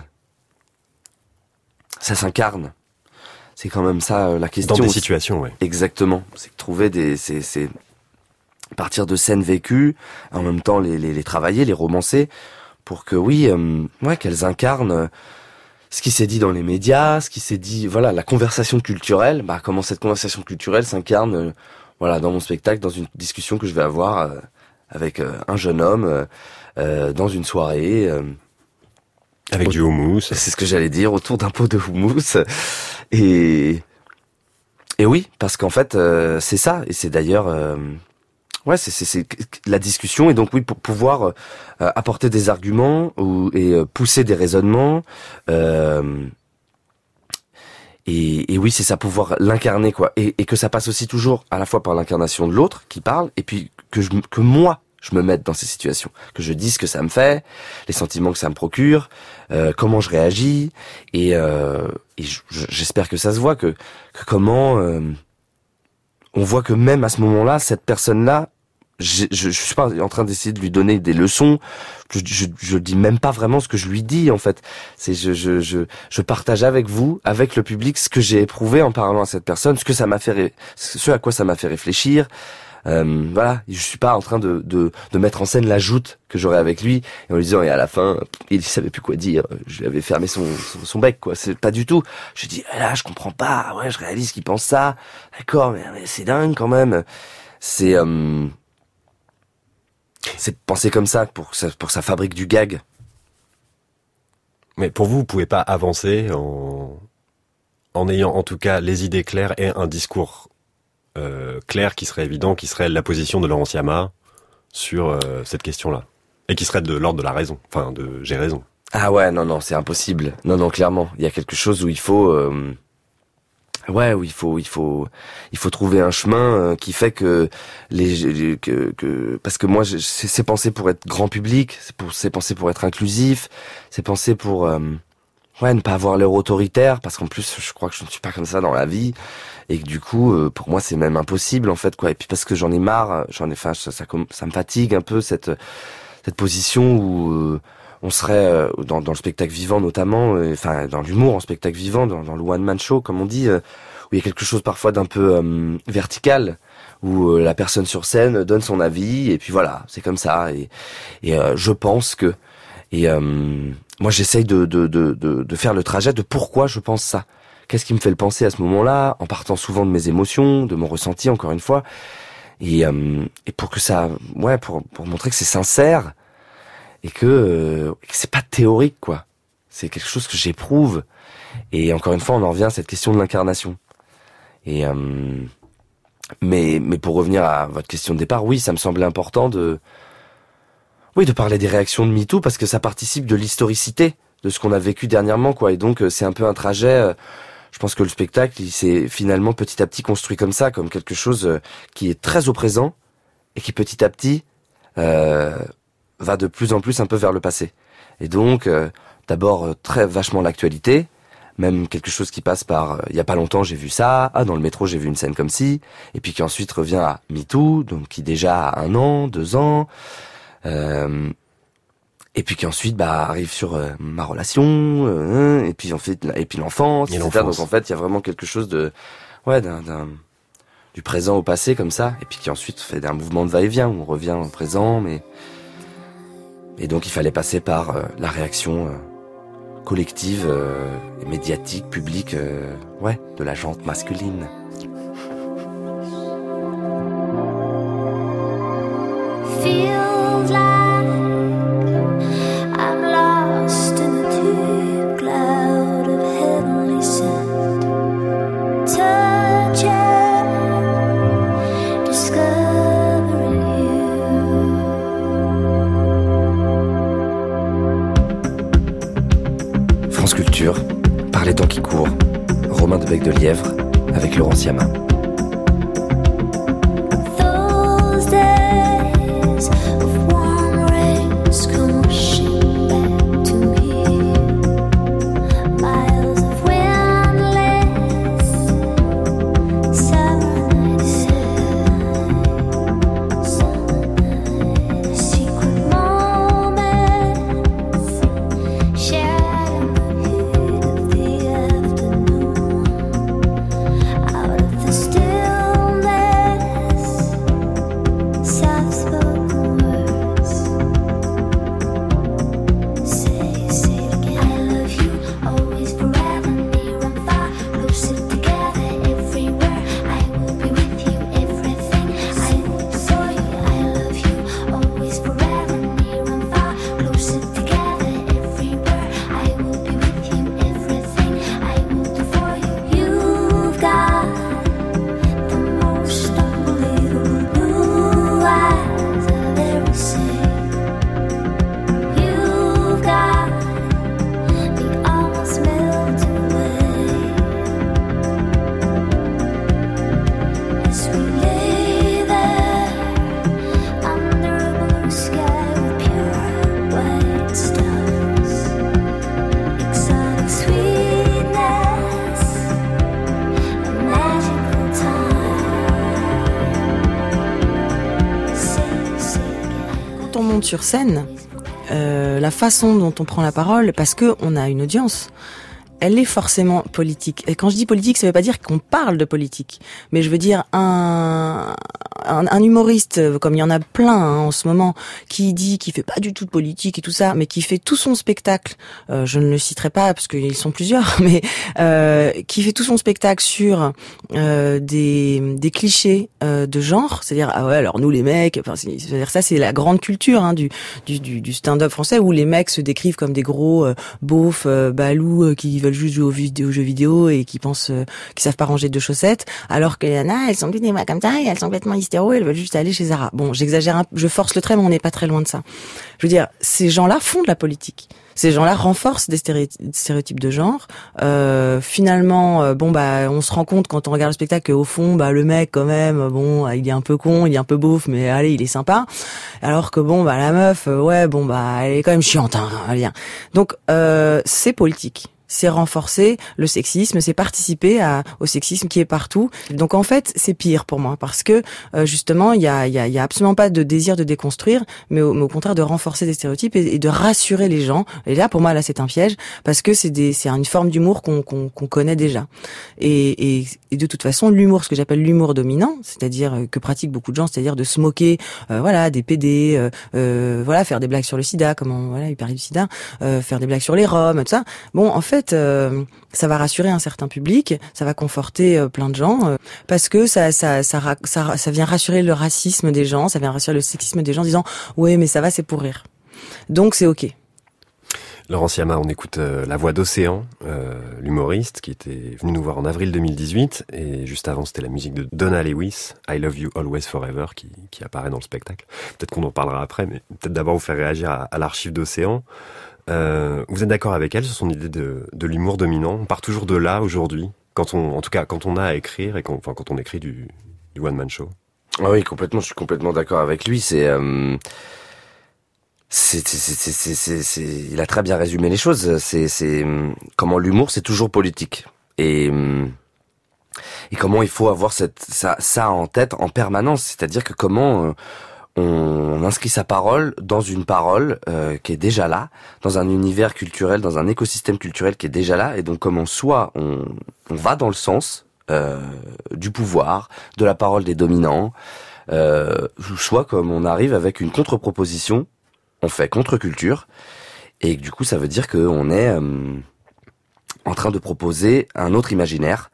ça s'incarne. C'est quand même ça la question. Dans des situations, oui. Exactement. C'est trouver c'est partir de scènes vécues, en même temps les travailler, les romancer, pour que qu'elles incarnent ce qui s'est dit dans les médias, ce qui s'est dit, la conversation culturelle, comment cette conversation culturelle s'incarne dans mon spectacle, dans une discussion que je vais avoir avec un jeune homme dans une soirée. Avec du houmous. C'est ce que j'allais dire, autour d'un pot de houmous. Et oui, parce qu'en fait, c'est ça. Et c'est d'ailleurs... c'est la discussion. Et donc pour pouvoir apporter des arguments et pousser des raisonnements... Et oui, c'est ça, pouvoir l'incarner, et que ça passe aussi toujours à la fois par l'incarnation de l'autre qui parle, et puis que moi je me mette dans ces situations, que je dise ce que ça me fait, les sentiments que ça me procure, comment je réagis, et j'espère que ça se voit, que comment on voit que même à ce moment-là, cette personne-là, je suis pas en train d'essayer de lui donner des leçons. Je dis même pas vraiment ce que je lui dis, en fait. C'est je partage avec vous, avec le public, ce que j'ai éprouvé en parlant à cette personne, ce à quoi ça m'a fait réfléchir. Je suis pas en train de mettre en scène la joute que j'aurais avec lui, et en lui disant, et à la fin il savait plus quoi dire, je lui avais fermé son bec, c'est pas du tout. Je dis, là je comprends pas, je réalise qu'il pense ça, d'accord, mais c'est dingue quand même. C'est penser comme ça pour que ça fabrique du gag. Mais pour vous pouvez pas avancer en ayant en tout cas les idées claires et un discours clair qui serait évident, qui serait la position de Laurence Yama sur cette question-là, et qui serait de l'ordre de la raison, enfin de j'ai raison. Ah ouais, non, c'est impossible. Non, clairement, il y a quelque chose où il faut Ouais, où il faut trouver un chemin qui fait que parce que moi c'est pensé pour être grand public, c'est pensé pour être inclusif, c'est pensé pour ne pas avoir l'air autoritaire, parce qu'en plus je crois que je ne suis pas comme ça dans la vie, et que du coup pour moi c'est même impossible en fait quoi. Et puis parce que j'en ai marre, ça me fatigue un peu cette position où on serait dans le spectacle vivant notamment, dans l'humour en spectacle vivant, dans le one man show comme on dit, où il y a quelque chose parfois d'un peu vertical, où la personne sur scène donne son avis et puis voilà, c'est comme ça. Et je pense que moi j'essaye de faire le trajet de pourquoi je pense ça. Qu'est-ce qui me fait le penser à ce moment-là, en partant souvent de mes émotions, de mon ressenti encore une fois, et pour que ça, pour montrer que c'est sincère. Et que c'est pas théorique quoi, c'est quelque chose que j'éprouve. Et encore une fois on en revient à cette question de l'incarnation. Et mais pour revenir à votre question de départ, oui ça me semblait important de parler des réactions de MeToo, parce que ça participe de l'historicité de ce qu'on a vécu dernièrement quoi. Et donc c'est un peu un trajet, je pense que le spectacle il s'est finalement petit à petit construit comme ça, comme quelque chose qui est très au présent et qui petit à petit va de plus en plus un peu vers le passé. Et donc, d'abord, très vachement l'actualité, même quelque chose qui passe par, il y a pas longtemps, j'ai vu ça, dans le métro, j'ai vu une scène comme ci, et puis qui ensuite revient à MeToo, donc qui déjà a 1 an, 2 ans, et puis qui ensuite, arrive sur ma relation, et puis l'enfance, etc. Donc en fait, il y a vraiment quelque chose de, du présent au passé comme ça, et puis qui ensuite fait un mouvement de va-et-vient, où on revient au présent, et donc il fallait passer par la réaction collective, médiatique, publique, de la gente masculine. Feels like I'm lost in a deep cloud of heavenly scent. Touching, discovering you. France Culture, par les temps qui courent, Romain de Bec de Lièvre, avec Laurent Siama. Those days of warm rays come rushing back to me. Miles of windless summer nights, secret moments shared in the heat of the afternoon. Out of the stillness, soft-spoken words say it again. I love you, always, forever, near and far, closer together, everywhere. I will be with you, everything I will do for you. I love you, always, forever, near and far, closer together, everywhere. I will be with you, everything I will do for you. You've got the most unbelievable blue eyes I've ever seen. You've got me almost melting away as we lay there under a blue sky with pure white stars. Exotic sweetness, a magical time. Say again. Quand on monte sur scène, la façon dont on prend la parole, parce que on a une audience, elle est forcément politique. Et quand je dis politique, ça veut pas dire qu'on parle de politique, mais je veux dire un humoriste, comme il y en a plein en ce moment, qui fait pas du tout de politique et tout ça, mais qui fait tout son spectacle, je ne le citerai pas parce qu'ils sont plusieurs, mais qui fait tout son spectacle sur des clichés de genre, c'est-à-dire alors nous les mecs, c'est-à-dire ça c'est la grande culture du stand-up français où les mecs se décrivent comme des gros beaufs balous qui veulent juste jouer aux jeux vidéo et qui pensent qu'ils savent pas ranger 2 chaussettes, alors qu'il y en a, elles sont toutes des mecs comme ça et elles sont complètement hystéro, elles veulent juste aller chez Zara. Bon, j'exagère je force le trait, mais on n'est pas très loin de ça. Je veux dire, ces gens-là font de la politique. Ces gens-là renforcent des stéréotypes de genre. Finalement, on se rend compte quand on regarde le spectacle qu'au fond, le mec quand même, il est un peu con, il est un peu beauf, mais allez, il est sympa. Alors que la meuf, elle est quand même chiante, hein. Donc c'est politique. C'est renforcer le sexisme, c'est participer au sexisme qui est partout. Donc en fait, c'est pire pour moi parce que justement, il y a absolument pas de désir de déconstruire, mais au contraire de renforcer des stéréotypes et de rassurer les gens. Et là, pour moi, c'est un piège parce que c'est une forme d'humour qu'on connaît déjà. Et de toute façon, l'humour, ce que j'appelle l'humour dominant, c'est-à-dire que pratiquent beaucoup de gens, c'est-à-dire de se moquer, des PD, faire des blagues sur le sida, il parlait du sida, faire des blagues sur les Roms, tout ça. Bon, en fait, ça va rassurer un certain public, ça va conforter plein de gens, parce que ça vient rassurer le racisme des gens, ça vient rassurer le sexisme des gens, en disant ouais, mais ça va, c'est pour rire. Donc c'est ok. Laurence Yama, on écoute la voix d'Océan, l'humoriste qui était venu nous voir en avril 2018, et juste avant c'était la musique de Donna Lewis, I Love You Always Forever, qui apparaît dans le spectacle. Peut-être qu'on en parlera après, mais peut-être d'abord vous faire réagir à l'archive d'Océan. Vous êtes d'accord avec elle sur son idée de l'humour dominant? On part toujours de là aujourd'hui, quand on a à écrire et quand on écrit du one man show. Ah oui, complètement. Je suis complètement d'accord avec lui. Il a très bien résumé les choses. C'est comment l'humour, c'est toujours politique et comment il faut avoir ça en tête en permanence. C'est-à-dire que comment on inscrit sa parole dans une parole qui est déjà là, dans un univers culturel, dans un écosystème culturel qui est déjà là, et donc comment soit on va dans le sens du pouvoir, de la parole des dominants, soit comme on arrive avec une contre-proposition, on fait contre-culture, et du coup ça veut dire qu'on est en train de proposer un autre imaginaire,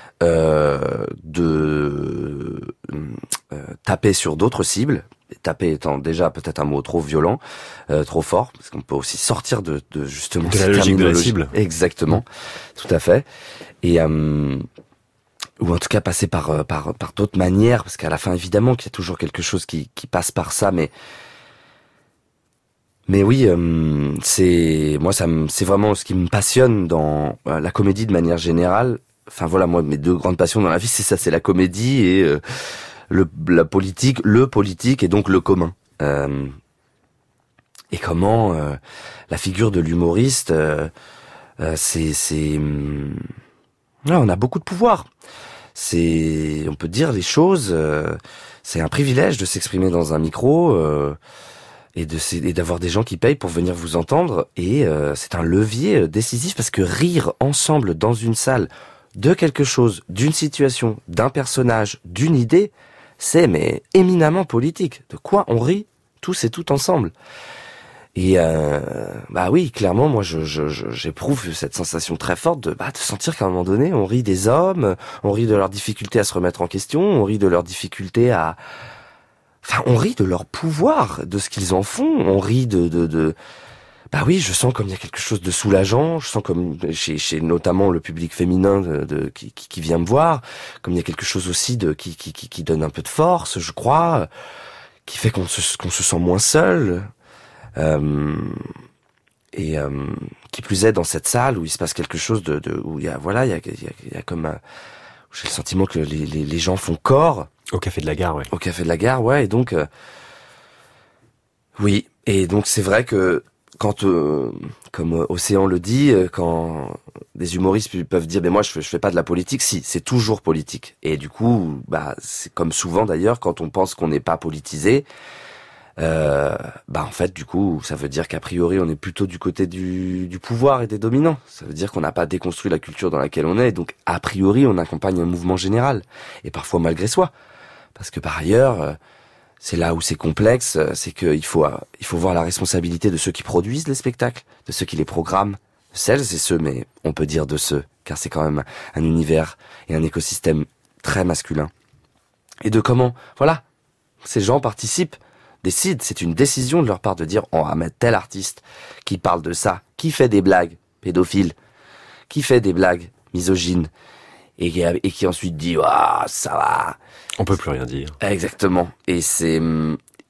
de taper sur d'autres cibles. Taper étant déjà peut-être un mot trop violent, trop fort, parce qu'on peut aussi sortir de justement de la logique de la cible. Exactement, tout à fait. Et ou en tout cas passer par d'autres manières, parce qu'à la fin évidemment qu'il y a toujours quelque chose qui passe par ça, mais oui, c'est vraiment ce qui me passionne dans la comédie de manière générale. Enfin voilà, moi mes deux grandes passions dans la vie, c'est ça, c'est la comédie et la politique, le politique et donc le commun. Et comment la figure de l'humoriste, on a beaucoup de pouvoir. On peut dire les choses. C'est un privilège de s'exprimer dans un micro et d'avoir des gens qui payent pour venir vous entendre. Et c'est un levier décisif parce que rire ensemble dans une salle de quelque chose, d'une situation, d'un personnage, d'une idée, c'est éminemment politique. De quoi on rit tous et toutes ensemble. Et oui, clairement, moi j'éprouve cette sensation très forte de sentir qu'à un moment donné, on rit des hommes, on rit de leur difficulté à se remettre en question, on rit de leur difficulté on rit de leur pouvoir, de ce qu'ils en font, on rit oui, je sens comme il y a quelque chose de soulageant, je sens comme chez notamment le public féminin qui vient me voir, comme il y a quelque chose aussi qui donne un peu de force, je crois, qui fait qu'on se sent moins seul. Qui plus est dans cette salle où il se passe quelque chose où il y a comme j'ai le sentiment que les gens font corps au Café de la Gare, ouais. Au Café de la Gare, ouais, et donc oui, et donc c'est vrai que quand comme Océan le dit, quand des humoristes peuvent dire mais moi je fais pas de la politique, si, c'est toujours politique. Et du coup, c'est comme souvent d'ailleurs quand on pense qu'on n'est pas politisé, en fait du coup ça veut dire qu'a priori on est plutôt du côté du pouvoir et des dominants. Ça veut dire qu'on n'a pas déconstruit la culture dans laquelle on est, et donc a priori on accompagne un mouvement général, et parfois malgré soi, parce que par ailleurs c'est là où c'est complexe, c'est qu'il faut voir la responsabilité de ceux qui produisent les spectacles, de ceux qui les programment, de celles et ceux, mais on peut dire de ceux, car c'est quand même un univers et un écosystème très masculin. Et de comment, voilà, ces gens participent, décident, c'est une décision de leur part de dire on va mettre tel artiste qui parle de ça, qui fait des blagues pédophiles, qui fait des blagues misogynes, et qui ensuite dit ça va. On peut plus rien dire. Exactement. Et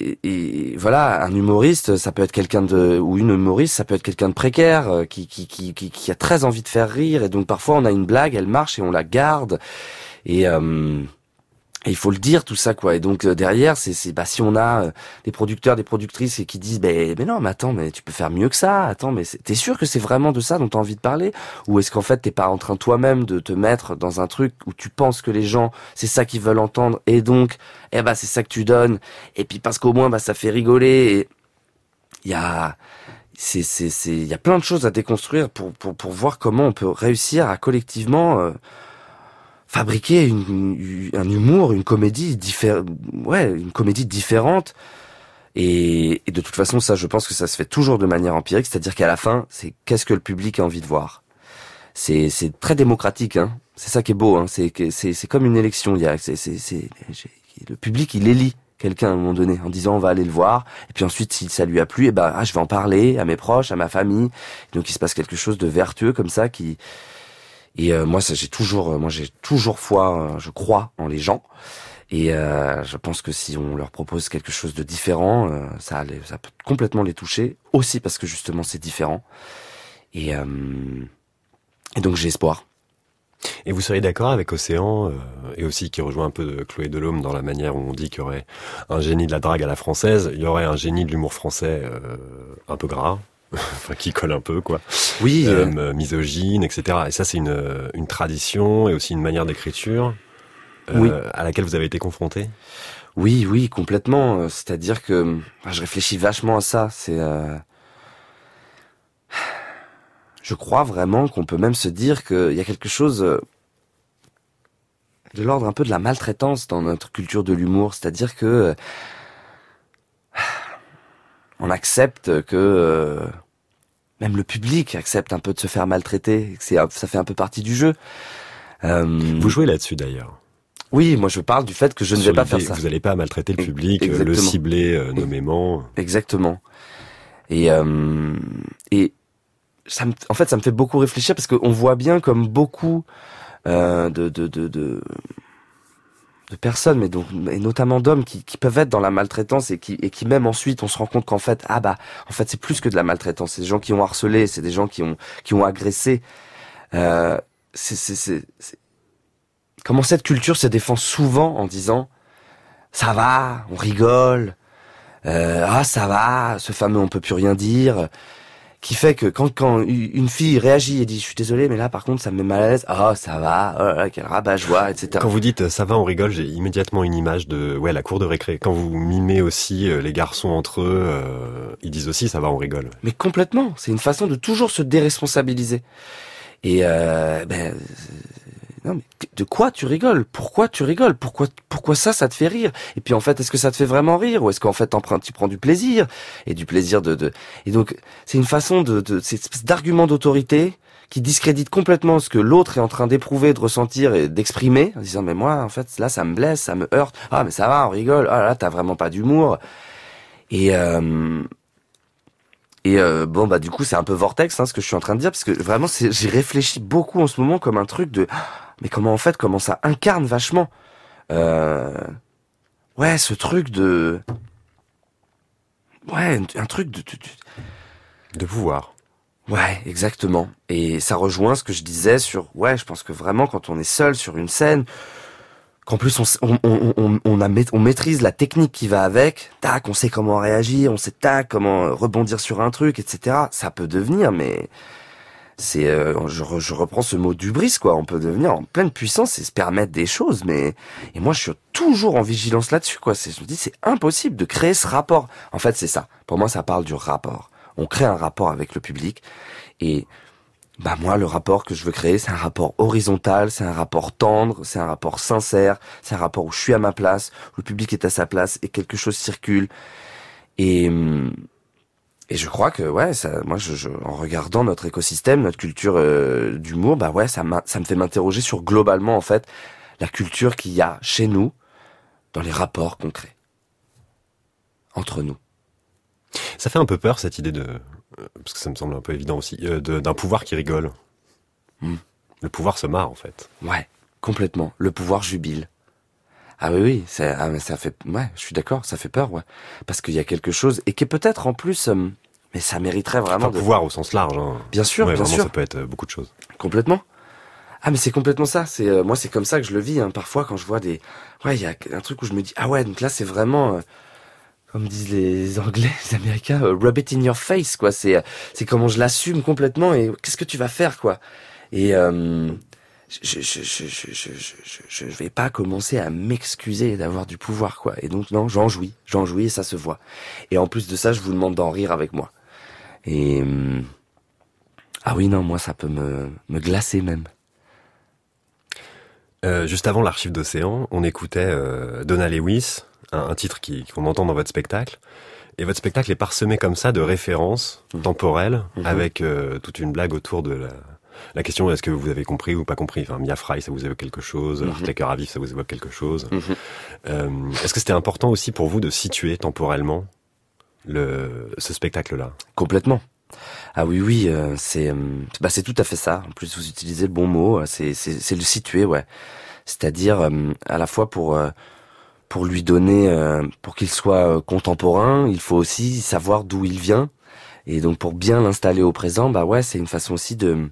et voilà, un humoriste, ça peut être ou une humoriste, ça peut être quelqu'un de précaire, qui a très envie de faire rire, et donc parfois on a une blague, elle marche et on la garde, et il faut le dire tout ça quoi. Et donc derrière c'est si on a des producteurs, des productrices et qui disent mais non mais attends mais tu peux faire mieux que ça, attends mais t'es sûr que c'est vraiment de ça dont t'as envie de parler, ou est-ce qu'en fait t'es pas en train toi-même de te mettre dans un truc où tu penses que les gens c'est ça qu'ils veulent entendre et donc c'est ça que tu donnes, et puis parce qu'au moins ça fait rigoler, et il y a plein de choses à déconstruire pour voir comment on peut réussir à collectivement fabriquer un humour, une comédie différente. Et de toute façon, ça, je pense que ça se fait toujours de manière empirique, c'est-à-dire qu'à la fin, c'est qu'est-ce que le public a envie de voir. C'est très démocratique, hein. C'est ça qui est beau, hein. C'est comme une élection. Le public, il élit quelqu'un à un moment donné en disant on va aller le voir, et puis ensuite si ça lui a plu, je vais en parler à mes proches, à ma famille. Et donc il se passe quelque chose de vertueux comme ça moi j'ai toujours foi, je crois en les gens, et je pense que si on leur propose quelque chose de différent, ça peut complètement les toucher aussi parce que justement c'est différent, et donc j'ai espoir. Et vous seriez d'accord avec Océan, et aussi qui rejoint un peu de Chloé Delhomme dans la manière où on dit qu'il y aurait un génie de la drague à la française, il y aurait un génie de l'humour français un peu gras, enfin qui colle un peu quoi. Oui, misogyne, etc. Et ça c'est une tradition et aussi une manière d'écriture à laquelle vous avez été confronté. Oui, complètement. C'est-à-dire que je réfléchis vachement à ça. Je crois vraiment qu'on peut même se dire qu'il y a quelque chose de l'ordre un peu de la maltraitance dans notre culture de l'humour. C'est-à-dire que on accepte que même le public accepte un peu de se faire maltraiter. Ça fait un peu partie du jeu. Vous jouez là-dessus d'ailleurs. Oui, moi je parle du fait que je ne vais pas faire ça. Vous n'allez pas maltraiter le public, Exactement. Le cibler nommément. Exactement. Et ça me fait beaucoup réfléchir parce qu'on voit bien comme beaucoup de personnes, et notamment d'hommes qui peuvent être dans la maltraitance et qui même ensuite on se rend compte qu'en fait en fait c'est plus que de la maltraitance, c'est des gens qui ont harcelé, c'est des gens qui ont agressé. Comment cette culture se défend souvent en disant ça va, on rigole, ça va, ce fameux on peut plus rien dire, qui fait que quand une fille réagit et dit je suis désolé mais là par contre ça me met mal à l'aise, ça va, oh là là, quel rabat-joie, etc. Quand vous dites ça va on rigole, j'ai immédiatement une image de la cour de récré. Quand vous mimez aussi les garçons entre eux, ils disent aussi ça va on rigole. Mais complètement, c'est une façon de toujours se déresponsabiliser. Et non mais de quoi tu rigoles? Pourquoi tu rigoles? Pourquoi ça te fait rire? Et puis en fait, est-ce que ça te fait vraiment rire, ou est-ce qu'en fait tu prends du plaisir, et du plaisir et donc c'est une façon c'est une espèce d'argument d'autorité qui discrédite complètement ce que l'autre est en train d'éprouver, de ressentir et d'exprimer, en disant mais moi en fait là ça me blesse, ça me heurte. Mais ça va, on rigole. Là t'as vraiment pas d'humour. Du coup c'est un peu vortex ce que je suis en train de dire, parce que vraiment j'y réfléchis beaucoup en ce moment comme un truc de mais comment ça incarne vachement ce truc de un truc de pouvoir. Ouais, exactement. Et ça rejoint ce que je disais sur je pense que vraiment quand on est seul sur une scène, qu'en plus on maîtrise la technique qui va avec, on sait comment réagir, on sait comment rebondir sur un truc, etc. Ça peut devenir, mais c'est je reprends ce mot d'hubris quoi. On peut devenir en pleine puissance et se permettre des choses, et moi je suis toujours en vigilance là-dessus quoi. Je me dis c'est impossible de créer ce rapport. En fait c'est ça. Pour moi ça parle du rapport. On crée un rapport avec le public, et moi, le rapport que je veux créer, c'est un rapport horizontal, c'est un rapport tendre, c'est un rapport sincère, c'est un rapport où je suis à ma place, où le public est à sa place et quelque chose circule. Et je crois que moi, en regardant notre écosystème, notre culture d'humour, ça me fait m'interroger sur globalement en fait la culture qu'il y a chez nous dans les rapports qu'on crée entre nous. Ça fait un peu peur cette idée parce que ça me semble un peu évident aussi, d'un pouvoir qui rigole. Le pouvoir se marre en fait. Ouais, complètement. Le pouvoir jubile. Ah oui, mais ça fait, ouais, je suis d'accord, ça fait peur, ouais. Parce qu'il y a quelque chose, et qui est peut-être en plus, mais ça mériterait vraiment pouvoir au sens large, hein. Bien sûr, ouais, bien vraiment, sûr. Ça peut être beaucoup de choses. Complètement. Ah, mais c'est complètement ça. Moi, c'est comme ça que je le vis, hein. Parfois, quand je vois il y a un truc où je me dis, ah ouais, donc là, c'est vraiment, comme disent les Anglais, les Américains, rub it in your face, quoi. C'est comment je l'assume complètement et qu'est-ce que tu vas faire, quoi. Et, je vais pas commencer à m'excuser d'avoir du pouvoir, quoi. Et donc, non, j'en jouis et ça se voit. Et en plus de ça, je vous demande d'en rire avec moi. Et, ah oui, non, moi, ça peut me glacer même. Juste avant l'Archive d'Océan, on écoutait Donna Lewis, un titre qu'on entend dans votre spectacle. Et votre spectacle est parsemé comme ça de références temporelles, avec toute une blague autour de la question est-ce que vous avez compris ou pas compris. Enfin, Mia Fry, ça vous évoque quelque chose, Art Laker à vif, ça vous évoque quelque chose. Est-ce que c'était important aussi pour vous de situer temporellement ce spectacle-là? Complètement. Ah oui, c'est tout à fait ça. En plus, vous utilisez le bon mot, c'est le situer, ouais. C'est-à-dire à la fois pour lui donner, pour qu'il soit contemporain, il faut aussi savoir d'où il vient. Et donc pour bien l'installer au présent, bah ouais, c'est une façon aussi de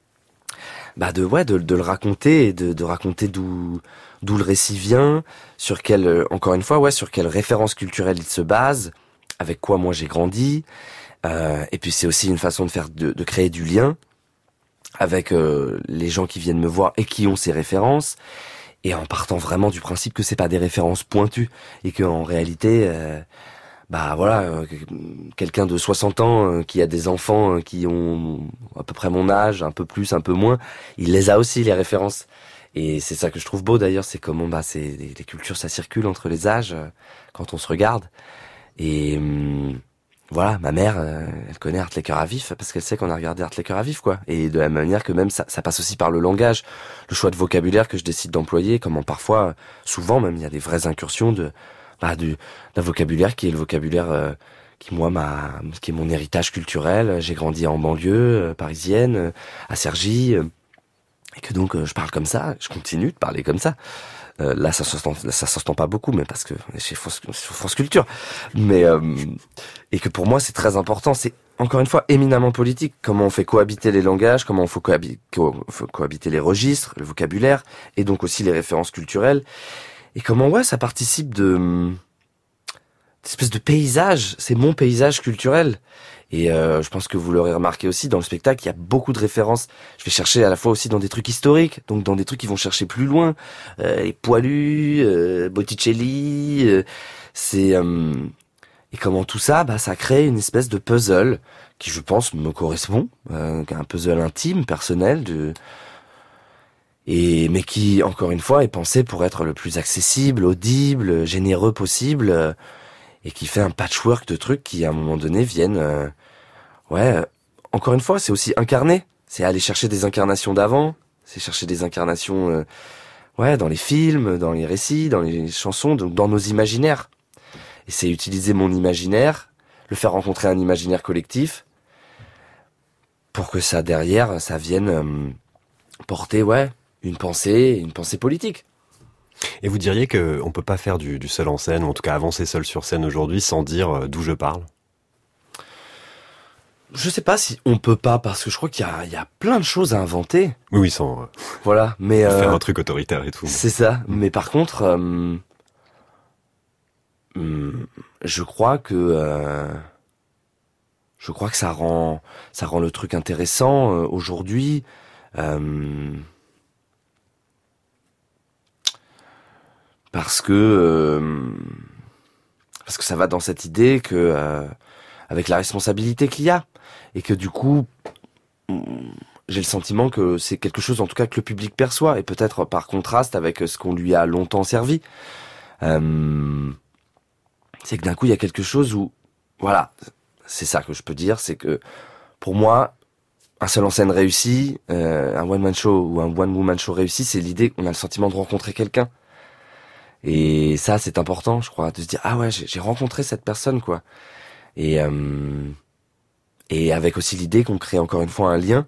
le raconter et de raconter d'où le récit vient, sur quelle référence culturelle il se base, avec quoi moi j'ai grandi. Et puis c'est aussi une façon de créer du lien avec les gens qui viennent me voir et qui ont ces références, et en partant vraiment du principe que c'est pas des références pointues et que en réalité quelqu'un de 60 ans qui a des enfants qui ont à peu près mon âge, un peu plus, un peu moins, il les a aussi, les références. Et c'est ça que je trouve beau d'ailleurs, c'est comment les cultures, ça circule entre les âges quand on se regarde. Et voilà, ma mère, elle connaît Art Laker à vif parce qu'elle sait qu'on a regardé Art Laker à vif, quoi. Et de la même manière que même ça passe aussi par le langage, le choix de vocabulaire que je décide d'employer, comment parfois, souvent même, il y a des vraies incursions d'un vocabulaire qui est le vocabulaire qui est mon héritage culturel. J'ai grandi en banlieue parisienne, à Cergy, et que donc je parle comme ça, je continue de parler comme ça. Là, ça s'entend pas beaucoup, mais parce que chez France Culture. Mais et que pour moi, c'est très important. C'est encore une fois éminemment politique. Comment on fait cohabiter les langages, comment on fait cohabiter les registres, le vocabulaire, et donc aussi les références culturelles. Et comment ça participe d'espèce de paysage. C'est mon paysage culturel. Et je pense que vous l'aurez remarqué aussi dans le spectacle, il y a beaucoup de références. Je vais chercher à la fois aussi dans des trucs historiques, donc dans des trucs qui vont chercher plus loin, les Poilus, Botticelli, et comment tout ça, ça crée une espèce de puzzle qui, je pense, me correspond, un puzzle intime, personnel, mais qui, encore une fois, est pensé pour être le plus accessible, audible, généreux possible. Et qui fait un patchwork de trucs qui, à un moment donné, viennent... encore une fois, c'est aussi incarner. C'est aller chercher des incarnations d'avant. C'est chercher des incarnations dans les films, dans les récits, dans les chansons, donc dans nos imaginaires. Et c'est utiliser mon imaginaire, le faire rencontrer un imaginaire collectif, pour que ça, derrière, ça vienne porter une pensée politique. Et vous diriez qu'on peut pas faire du seul en scène, ou en tout cas avancer seul sur scène aujourd'hui sans dire d'où je parle? Je sais pas si on peut pas, parce que je crois qu'il y a plein de choses à inventer. Oui, sans voilà, mais faire un truc autoritaire et tout. C'est ça. Mais par contre, je crois que ça rend le truc intéressant aujourd'hui. Parce que ça va dans cette idée que avec la responsabilité qu'il y a, et que du coup j'ai le sentiment que c'est quelque chose en tout cas que le public perçoit, et peut-être par contraste avec ce qu'on lui a longtemps servi, c'est que d'un coup il y a quelque chose où c'est ça que je peux dire, c'est que pour moi un seul en scène réussi, un one man show ou un one woman show réussi, c'est l'idée qu'on a le sentiment de rencontrer quelqu'un. Et ça, c'est important, je crois, de se dire j'ai rencontré cette personne, quoi. Et avec aussi l'idée qu'on crée encore une fois un lien,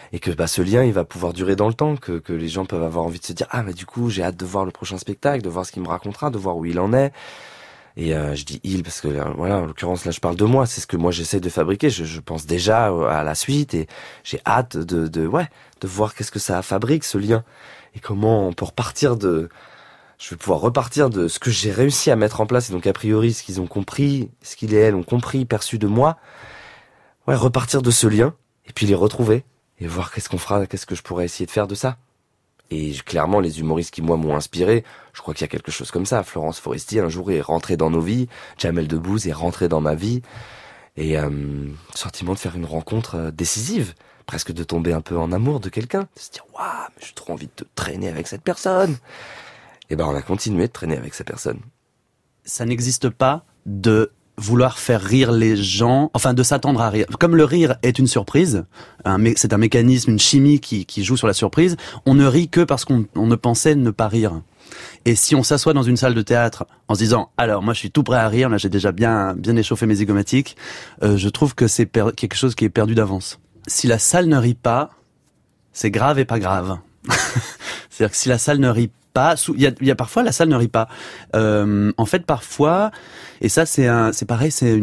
Et que ce lien, il va pouvoir durer dans le temps, que les gens peuvent avoir envie de se dire ah mais du coup j'ai hâte de voir le prochain spectacle, de voir ce qu'il me racontera, de voir où il en est. Et je dis il parce que voilà, en l'occurrence là je parle de moi, c'est ce que moi j'essaie de fabriquer. Je pense déjà à la suite et j'ai hâte de voir qu'est-ce que ça fabrique ce lien et comment on peut je vais pouvoir repartir de ce que j'ai réussi à mettre en place et donc a priori ce qu'ils ont compris, ce qu'ils et elles ont compris, perçu de moi. Ouais, repartir de ce lien et puis les retrouver. Et voir qu'est-ce qu'on fera, qu'est-ce que je pourrais essayer de faire de ça. Et clairement, les humoristes qui, moi, m'ont inspiré, je crois qu'il y a quelque chose comme ça. Florence Foresti, un jour, est rentrée dans nos vies. Jamel Debbouze est rentré dans ma vie. Et le sentiment de faire une rencontre décisive. Presque de tomber un peu en amour de quelqu'un. De se dire, waouh, mais j'ai trop envie de traîner avec cette personne. Et on a continué de traîner avec cette personne. Ça n'existe pas de vouloir faire rire les gens, enfin de s'attendre à rire. Comme le rire est une surprise, c'est un mécanisme, une chimie qui joue sur la surprise, on ne rit que parce qu'on ne pensait ne pas rire. Et si on s'assoit dans une salle de théâtre en se disant alors moi je suis tout prêt à rire, là j'ai déjà bien échauffé mes zygomatiques, je trouve que c'est quelque chose qui est perdu d'avance. Si la salle ne rit pas, c'est grave et pas grave. C'est-à-dire que si la salle ne rit pas, il y a parfois la salle ne rit pas. En fait, parfois, et ça c'est pareil, c'est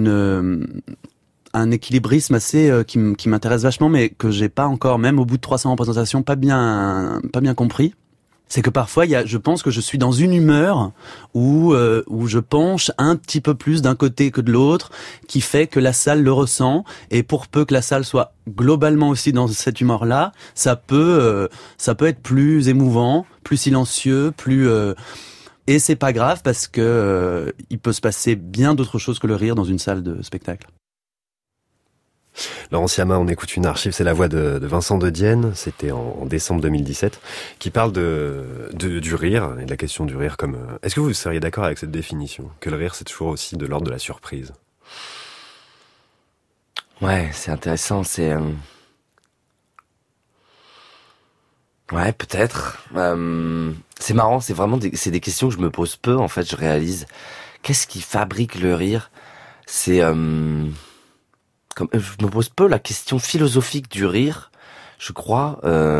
un équilibrisme assez qui m'intéresse vachement, mais que j'ai pas encore, même au bout de 300 représentations, pas bien compris. C'est que parfois, je pense que je suis dans une humeur où je penche un petit peu plus d'un côté que de l'autre, qui fait que la salle le ressent. Et pour peu que la salle soit globalement aussi dans cette humeur-là, ça peut être plus émouvant, plus silencieux, et c'est pas grave parce que il peut se passer bien d'autres choses que le rire dans une salle de spectacle. Laurent Siama, on écoute une archive, c'est la voix de Vincent de Dienne, c'était en décembre 2017, qui parle du rire, et de la question du rire comme... Est-ce que vous seriez d'accord avec cette définition, que le rire c'est toujours aussi de l'ordre de la surprise? Ouais, c'est intéressant, c'est... Ouais, peut-être. C'est marrant, c'est vraiment c'est des questions que je me pose peu, en fait, je réalise. Qu'est-ce qui fabrique le rire? C'est... je me pose peu la question philosophique du rire, je crois.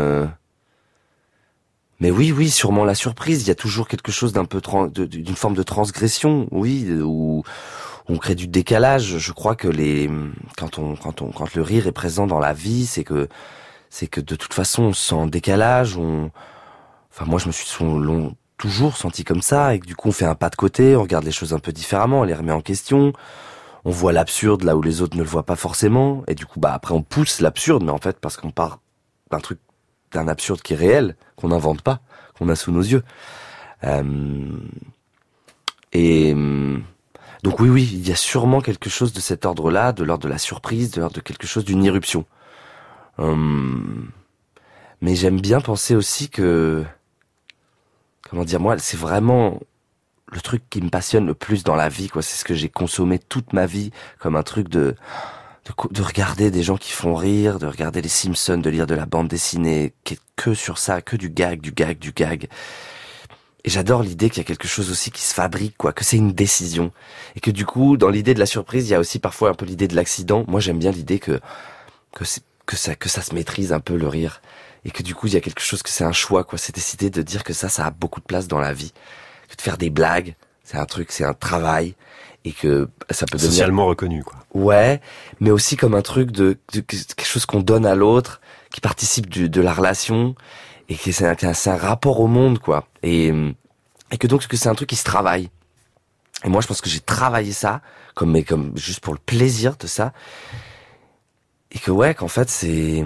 Mais oui, sûrement la surprise. Il y a toujours quelque chose d'un peu d'une forme de transgression, oui, où on crée du décalage. Je crois que quand le rire est présent dans la vie, c'est que de toute façon on se sent en décalage. Enfin moi je me suis toujours senti comme ça, et que du coup on fait un pas de côté, on regarde les choses un peu différemment, on les remet en question. On voit l'absurde là où les autres ne le voient pas forcément, et du coup après on pousse l'absurde, mais en fait parce qu'on part d'un absurde qui est réel, qu'on n'invente pas, qu'on a sous nos yeux. Donc oui, il y a sûrement quelque chose de cet ordre-là, de l'ordre de la surprise, de l'ordre de quelque chose d'une irruption. Mais j'aime bien penser aussi que, comment dire, moi c'est vraiment le truc qui me passionne le plus dans la vie, quoi. C'est ce que j'ai consommé toute ma vie comme un truc de regarder des gens qui font rire, de regarder les Simpsons, de lire de la bande dessinée, qui est que sur ça, que du gag. Et j'adore l'idée qu'il y a quelque chose aussi qui se fabrique, quoi, que c'est une décision. Et que du coup, dans l'idée de la surprise, il y a aussi parfois un peu l'idée de l'accident. Moi, j'aime bien l'idée que ça se maîtrise un peu le rire. Et que du coup, il y a quelque chose que c'est un choix, quoi. C'est décider de dire que ça a beaucoup de place dans la vie. Que de faire des blagues, c'est un travail, et que ça peut devenir socialement reconnu, quoi. Ouais, mais aussi comme un truc de quelque chose qu'on donne à l'autre, qui participe de la relation, et que c'est un rapport au monde, quoi. Et que donc que c'est un truc qui se travaille. Et moi, je pense que j'ai travaillé ça comme juste pour le plaisir de ça, et que ouais, qu'en fait c'est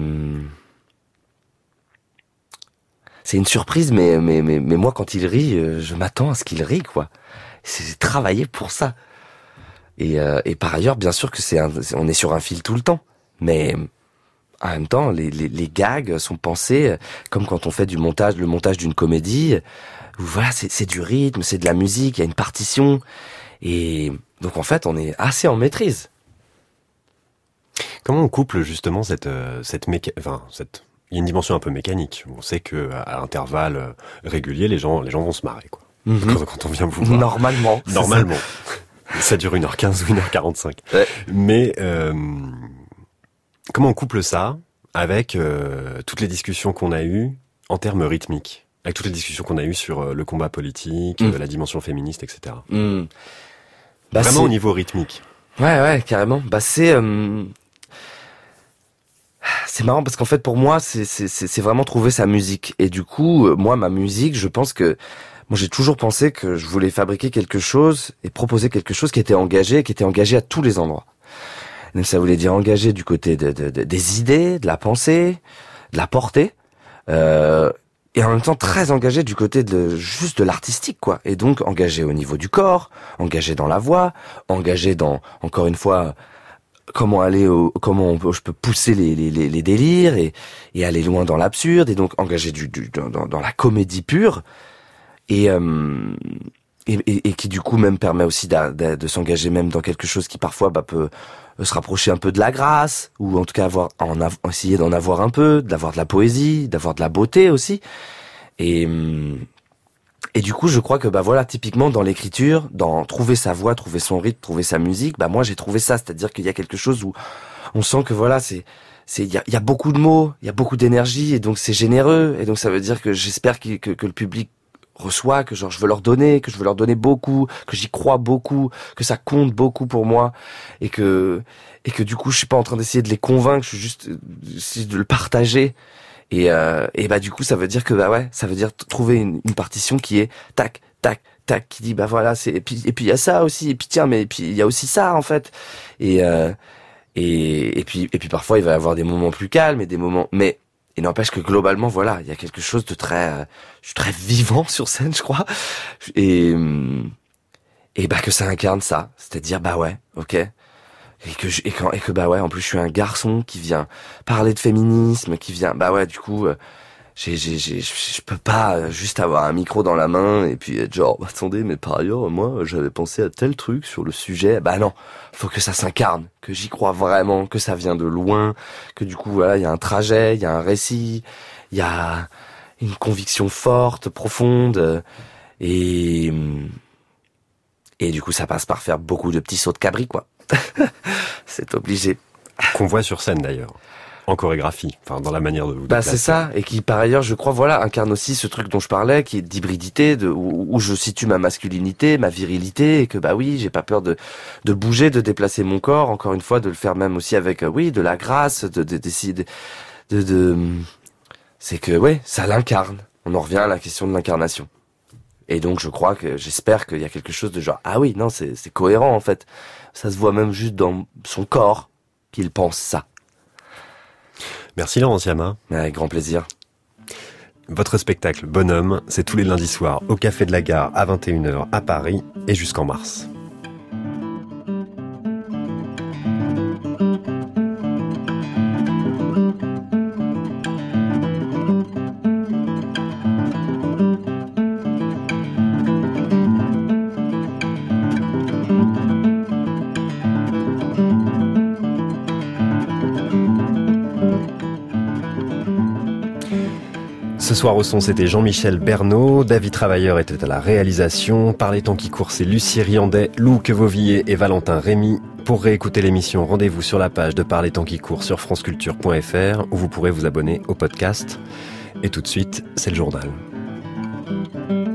une surprise, mais moi quand il rit, je m'attends à ce qu'il rit, quoi. C'est travaillé pour ça. Et par ailleurs, bien sûr que on est sur un fil tout le temps, mais en même temps, les gags sont pensés comme quand on fait le montage d'une comédie. Où voilà, c'est du rythme, c'est de la musique, il y a une partition, et donc en fait, on est assez en maîtrise. Comment on couple justement il y a une dimension un peu mécanique. On sait que à intervalles réguliers, les gens vont se marrer, quoi. Mm-hmm. Quand on vient vous voir. Normalement. Ça dure 1h15 ou 1h45. Ouais. Mais comment on couple ça avec toutes les discussions qu'on a eues en termes rythmiques, avec toutes les discussions qu'on a eues sur le combat politique, la dimension féministe, etc. Bah, Vraiment au niveau rythmique. Ouais, carrément. Bah c'est marrant parce qu'en fait pour moi c'est vraiment trouver sa musique. Et du coup moi ma musique, je pense que moi j'ai toujours pensé que je voulais fabriquer quelque chose et proposer quelque chose qui était engagé à tous les endroits. Donc ça voulait dire engagé du côté des idées, de la pensée, de la portée, et en même temps très engagé du côté juste de l'artistique, quoi. Et donc engagé au niveau du corps, engagé dans la voix, engagé dans, encore une fois, je peux pousser les délires et aller loin dans l'absurde, et donc engagé dans la comédie pure, et qui du coup même permet aussi de s'engager même dans quelque chose qui parfois peut se rapprocher un peu de la grâce, ou en tout cas essayer d'en avoir un peu, d'avoir de la poésie, d'avoir de la beauté aussi. Et du coup je crois que voilà, typiquement dans l'écriture, dans trouver sa voix, trouver son rythme, trouver sa musique, moi j'ai trouvé ça, c'est-à-dire qu'il y a quelque chose où on sent que voilà, il y a beaucoup de mots, il y a beaucoup d'énergie, et donc c'est généreux, et donc ça veut dire que j'espère que le public reçoit, que je veux leur donner beaucoup, que j'y crois beaucoup, que ça compte beaucoup pour moi, et que du coup je suis pas en train d'essayer de les convaincre, je suis juste de le partager, et du coup ça veut dire que ça veut dire trouver une partition qui est tac tac tac, qui dit voilà, c'est et puis il y a ça aussi, et puis tiens, mais puis il y a aussi ça en fait, et puis parfois il va y avoir des moments plus calmes et des moments, mais il n'empêche que globalement, voilà, il y a quelque chose de je suis très vivant sur scène, je crois, et que ça incarne ça, c'est-à-dire ok, et que en plus je suis un garçon qui vient parler de féminisme, qui vient, du coup, je peux pas juste avoir un micro dans la main et puis être genre, attendez, mais par ailleurs, moi, j'avais pensé à tel truc sur le sujet. Non, faut que ça s'incarne, que j'y crois vraiment, que ça vient de loin, que du coup, voilà, il y a un trajet, il y a un récit, il y a une conviction forte, profonde, et du coup, ça passe par faire beaucoup de petits sauts de cabri, quoi. C'est obligé. Qu'on voit sur scène, d'ailleurs. En chorégraphie, dans la manière de vous c'est ça, et qui par ailleurs je crois incarne aussi ce truc dont je parlais, qui est d'hybridité, où je situe ma masculinité, ma virilité, et que oui, j'ai pas peur de bouger, de déplacer mon corps, encore une fois de le faire même aussi avec de la grâce, d'essayer c'est que ça l'incarne. On en revient à la question de l'incarnation. Et donc j'espère qu'il y a quelque chose de genre non, c'est cohérent en fait. Ça se voit même juste dans son corps qu'il pense ça. Merci Laurent Siama. Avec grand plaisir. Votre spectacle Bonhomme, c'est tous les lundis soirs au Café de la Gare à 21h à Paris et jusqu'en mars. Ce soir au son, c'était Jean-Michel Bernot, David Travailleur était à la réalisation, Par les temps qui courent, c'est Lucie Riandet, Lou Quevovilliers et Valentin Rémy. Pour réécouter l'émission, rendez-vous sur la page de Par les temps qui courent sur franceculture.fr où vous pourrez vous abonner au podcast. Et tout de suite, c'est le journal.